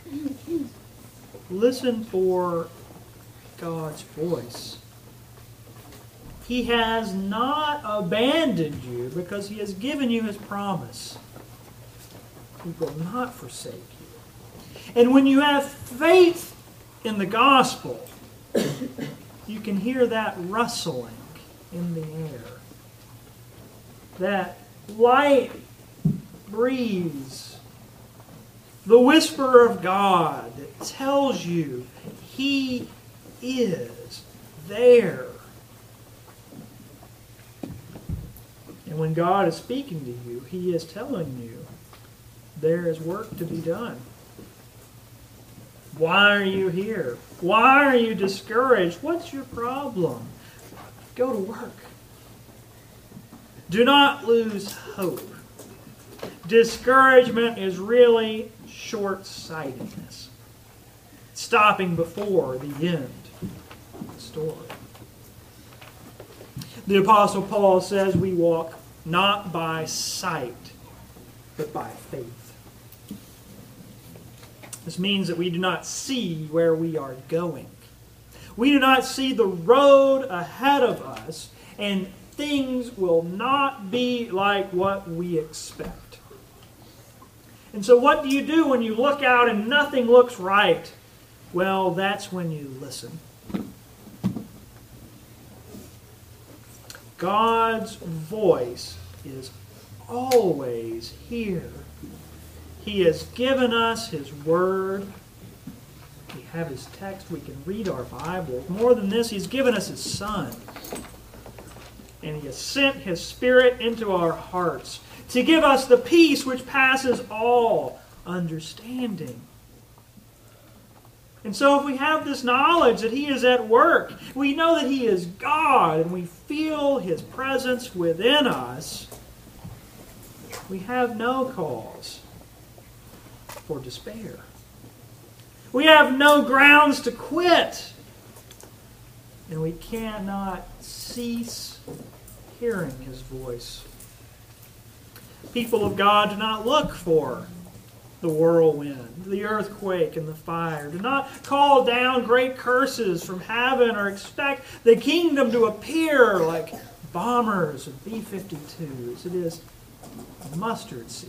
Listen for God's voice. He has not abandoned you because He has given you His promise. He will not forsake you. And when you have faith in the gospel, you can hear that rustling in the air. That light breeze. The whisper of God that tells you He is there. And when God is speaking to you, He is telling you there is work to be done. Why are you here? Why are you discouraged? What's your problem? Go to work. Do not lose hope. Discouragement is really short-sightedness, stopping before the end of the story. The Apostle Paul says we walk not by sight, but by faith. This means that we do not see where we are going. We do not see the road ahead of us, and things will not be like what we expect. And so what do you do when you look out and nothing looks right? Well, that's when you listen. God's voice is always here. He has given us His Word. We have His text. We can read our Bible. More than this, He's given us His Son. And He has sent His Spirit into our hearts to give us the peace which passes all understanding. And so if we have this knowledge that He is at work, we know that He is God, and we feel His presence within us, we have no cause for despair. We have no grounds to quit. And we cannot cease hearing His voice. People of God, do not look for the whirlwind, the earthquake, and the fire. Do not call down great curses from heaven or expect the kingdom to appear like bombers and B-52s. It is a mustard seed.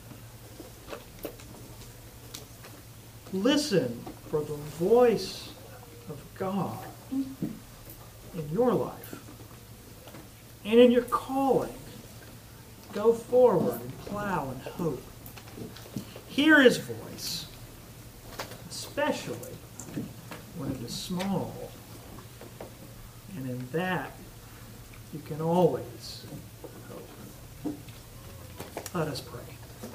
Listen for the voice of God in your life and in your calling. Go forward and plow in hope. Hear His voice, especially when it is small. And in that, you can always hope. Let us pray.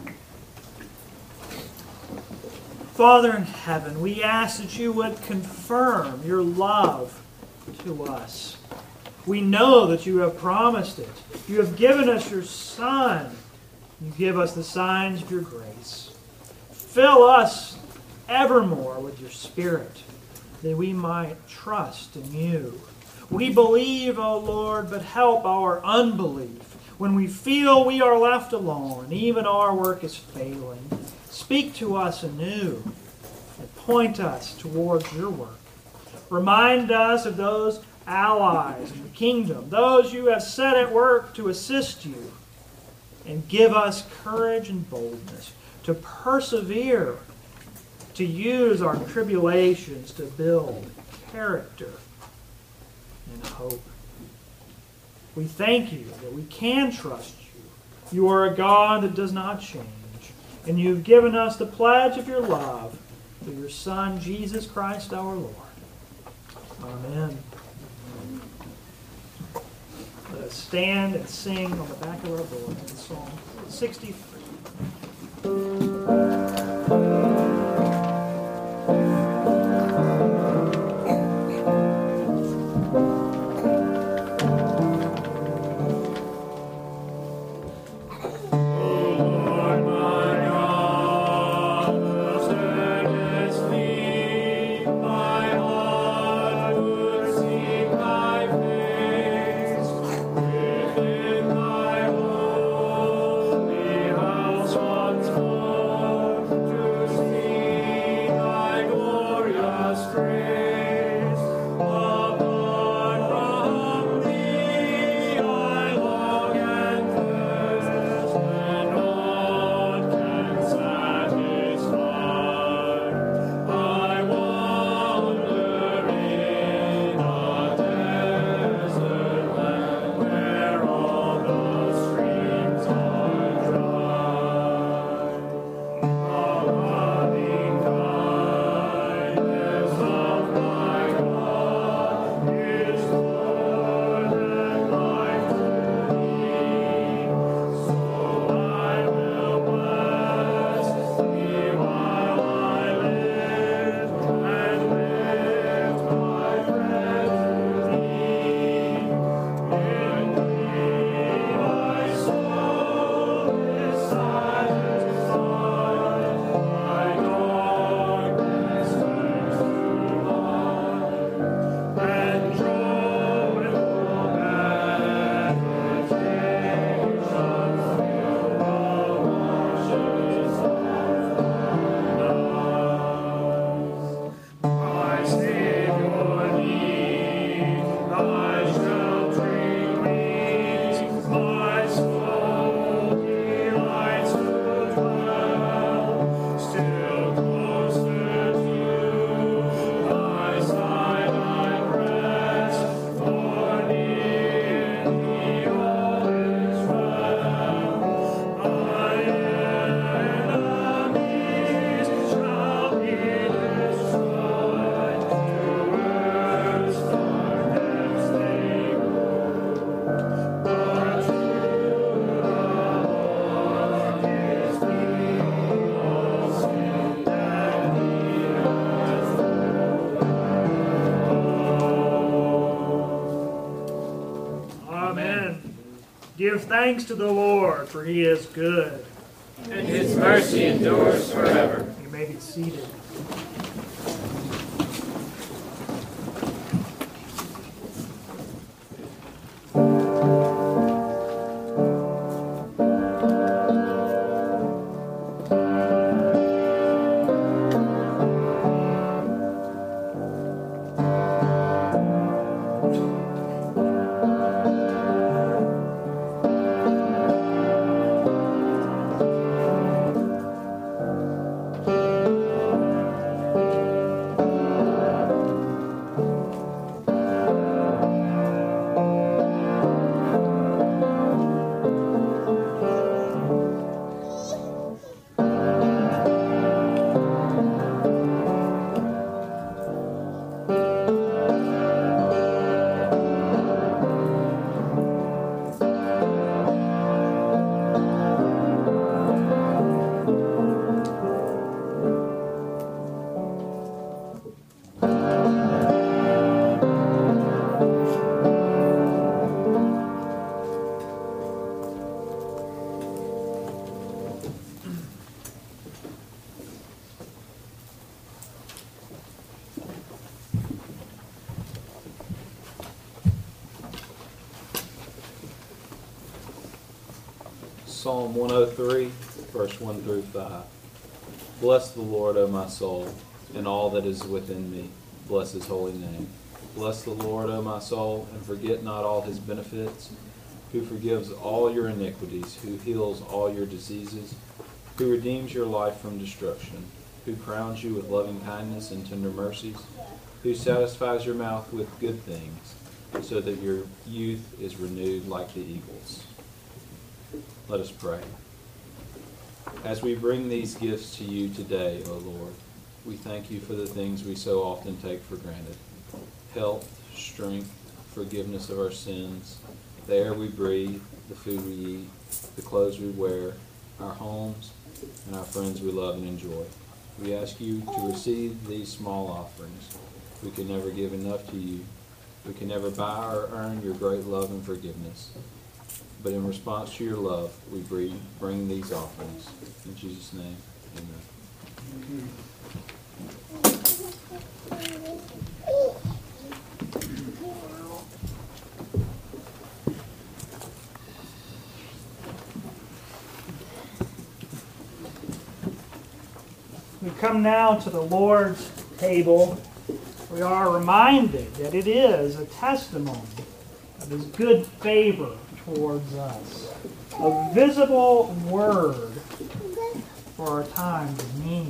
Father in heaven, we ask that you would confirm your love to us. We know that you have promised it. You have given us your Son. You give us the signs of your grace. Fill us evermore with your Spirit, that we might trust in you. We believe, O Lord, but help our unbelief. When we feel we are left alone, even our work is failing, speak to us anew and point us towards your work. Remind us of those allies in the kingdom, those you have set at work to assist you, and give us courage and boldness to persevere, to use our tribulations to build character and hope. We thank you that we can trust you. You are a God that does not change, and you've given us the pledge of your love through your Son, Jesus Christ our Lord. Amen. Let us stand and sing on the back of our bulletin, Psalm 63. Give thanks to the Lord, for he is good. And his mercy endures forever. You may be seated. Psalm 103, verse 1 through 5. Bless the Lord, O my soul, and all that is within me. Bless his holy name. Bless the Lord, O my soul, and forget not all his benefits, who forgives all your iniquities, who heals all your diseases, who redeems your life from destruction, who crowns you with loving kindness and tender mercies, who satisfies your mouth with good things, so that your youth is renewed like the eagles. Let us pray. As we bring these gifts to you today, O Lord, we thank you for the things we so often take for granted. Health, strength, forgiveness of our sins, the air we breathe, the food we eat, the clothes we wear, our homes, and our friends we love and enjoy. We ask you to receive these small offerings. We can never give enough to you. We can never buy or earn your great love and forgiveness. But in response to your love, we bring these offerings. In Jesus' name, amen. We come now to the Lord's table. We are reminded that it is a testimony of his good favor towards us, a visible word for our times of need.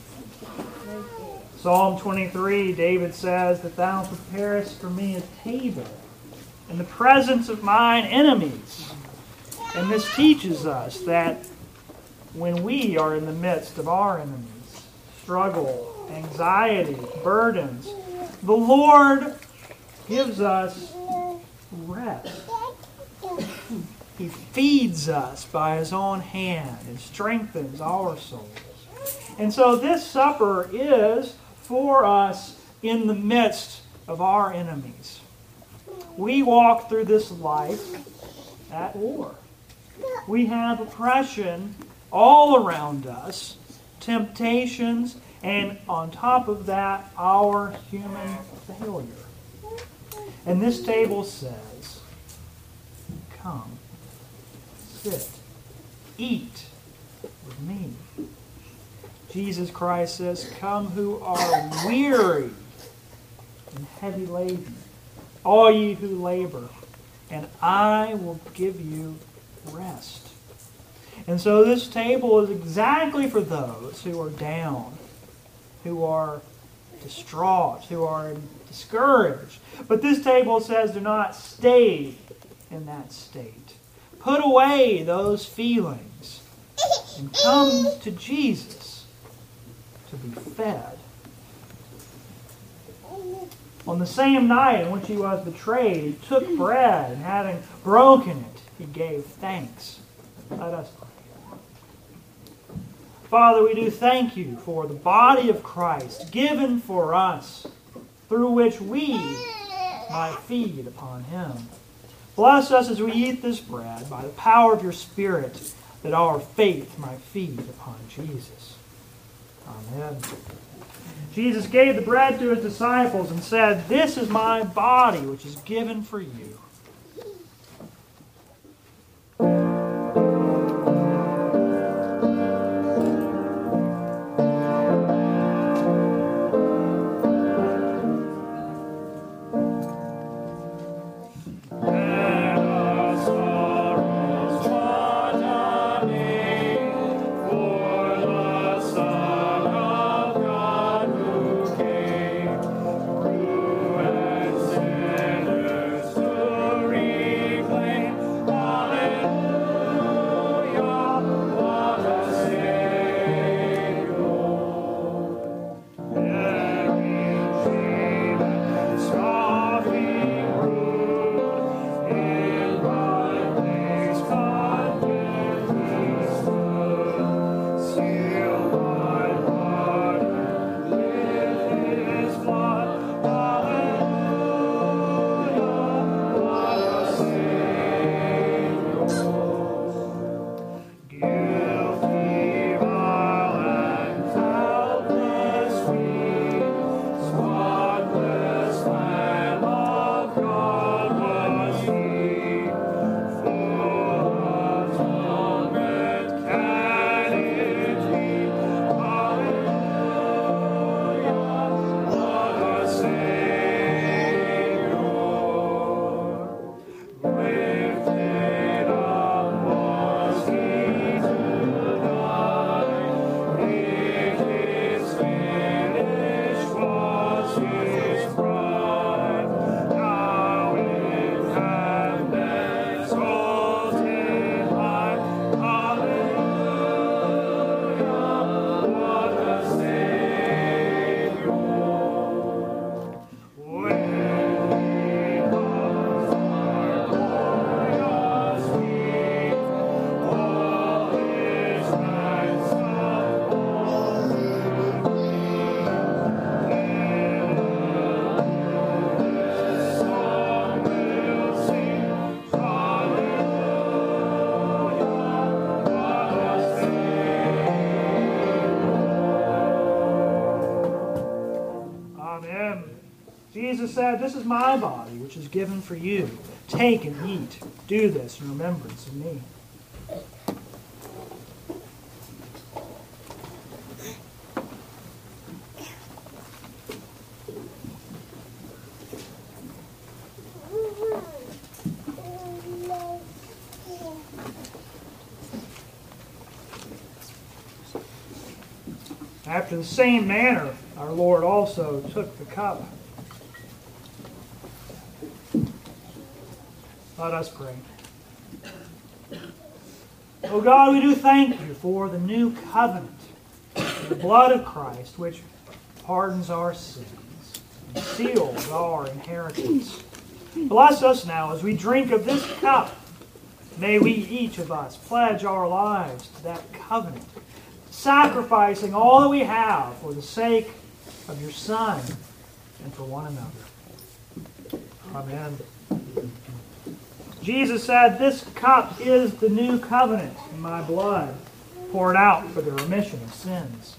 Psalm 23, David says that thou preparest for me a table in the presence of mine enemies. And this teaches us that when we are in the midst of our enemies, struggle, anxiety, burdens, the Lord gives us rest. He feeds us by his own hand and strengthens our souls. And so this supper is for us in the midst of our enemies. We walk through this life at war. We have oppression all around us, temptations, and on top of that, our human failure. And this table says, come, sit, eat with me. Jesus Christ says, come who are weary and heavy laden, all ye who labor, and I will give you rest. And so this table is exactly for those who are down, who are distraught, who are discouraged. But this table says, do not stay in that state. Put away those feelings and come to Jesus to be fed. On the same night in which he was betrayed, he took bread, and having broken it, he gave thanks. Let us pray. Father, we do thank you for the body of Christ given for us, through which we might feed upon him. Bless us as we eat this bread by the power of your Spirit, that our faith might feed upon Jesus. Amen. Jesus gave the bread to his disciples and said, "This is my body, which is given for you." Jesus said, "This is my body, which is given for you. Take and eat. Do this in remembrance of me." After the same manner, our Lord also took the cup. Let us pray. Oh God, we do thank you for the new covenant, the blood of Christ, which pardons our sins and seals our inheritance. Bless us now as we drink of this cup. May we, each of us, pledge our lives to that covenant, sacrificing all that we have for the sake of your Son and for one another. Amen. Jesus said, "This cup is the new covenant in my blood, poured out for the remission of sins."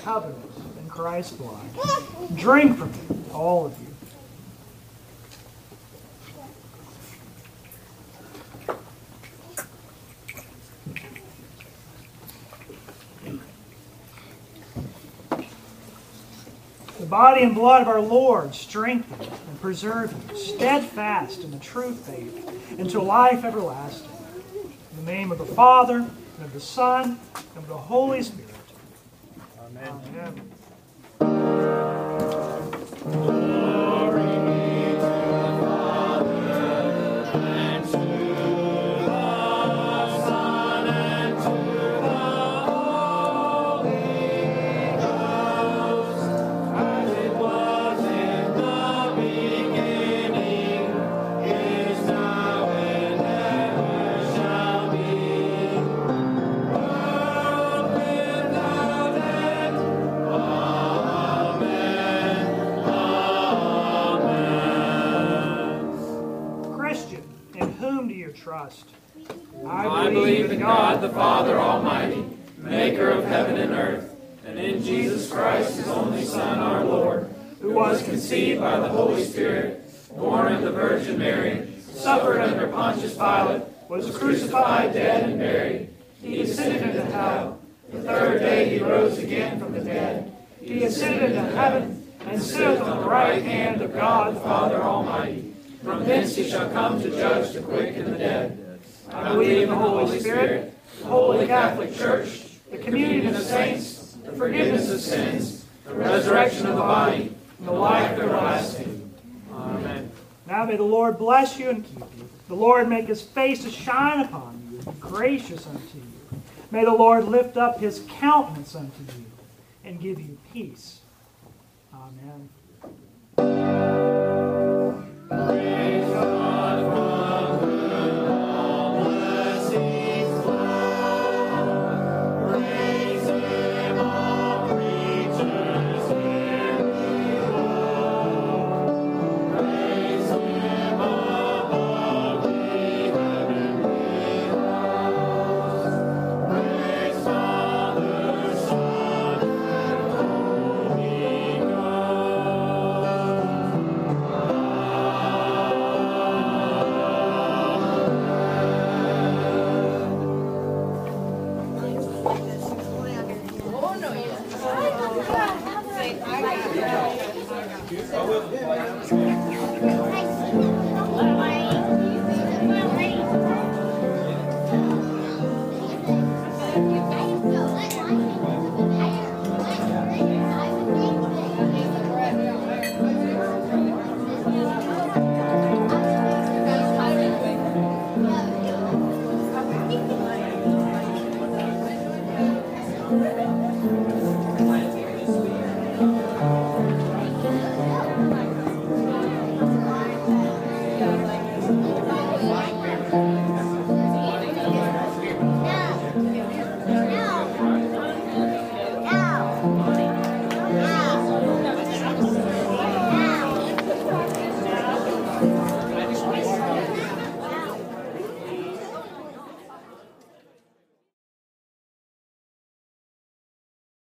covenant in Christ's blood. Drink from it, all of you. The body and blood of our Lord strengthen and preserve you, steadfast in the true faith, into life everlasting. In the name of the Father, and of the Son, and of the Holy Spirit. Amen. Trust. I believe in God the Father Almighty, maker of heaven and earth, and in Jesus Christ, his only Son, our Lord, who was conceived by the Holy Spirit, born of the Virgin Mary, suffered under Pontius Pilate, was crucified, dead, and buried. He descended into hell. The third day he rose again from the dead. He ascended into heaven, and sitteth on the right hand of God the Father Almighty. From thence he shall come to judge the quick and the dead. I believe in the Holy Spirit, the Holy Catholic Church, the communion of saints, the forgiveness of sins, the resurrection of the body, and the life everlasting. Amen. Now may the Lord bless you and keep you. The Lord make his face to shine upon you and be gracious unto you. May the Lord lift up his countenance unto you and give you peace. Amen.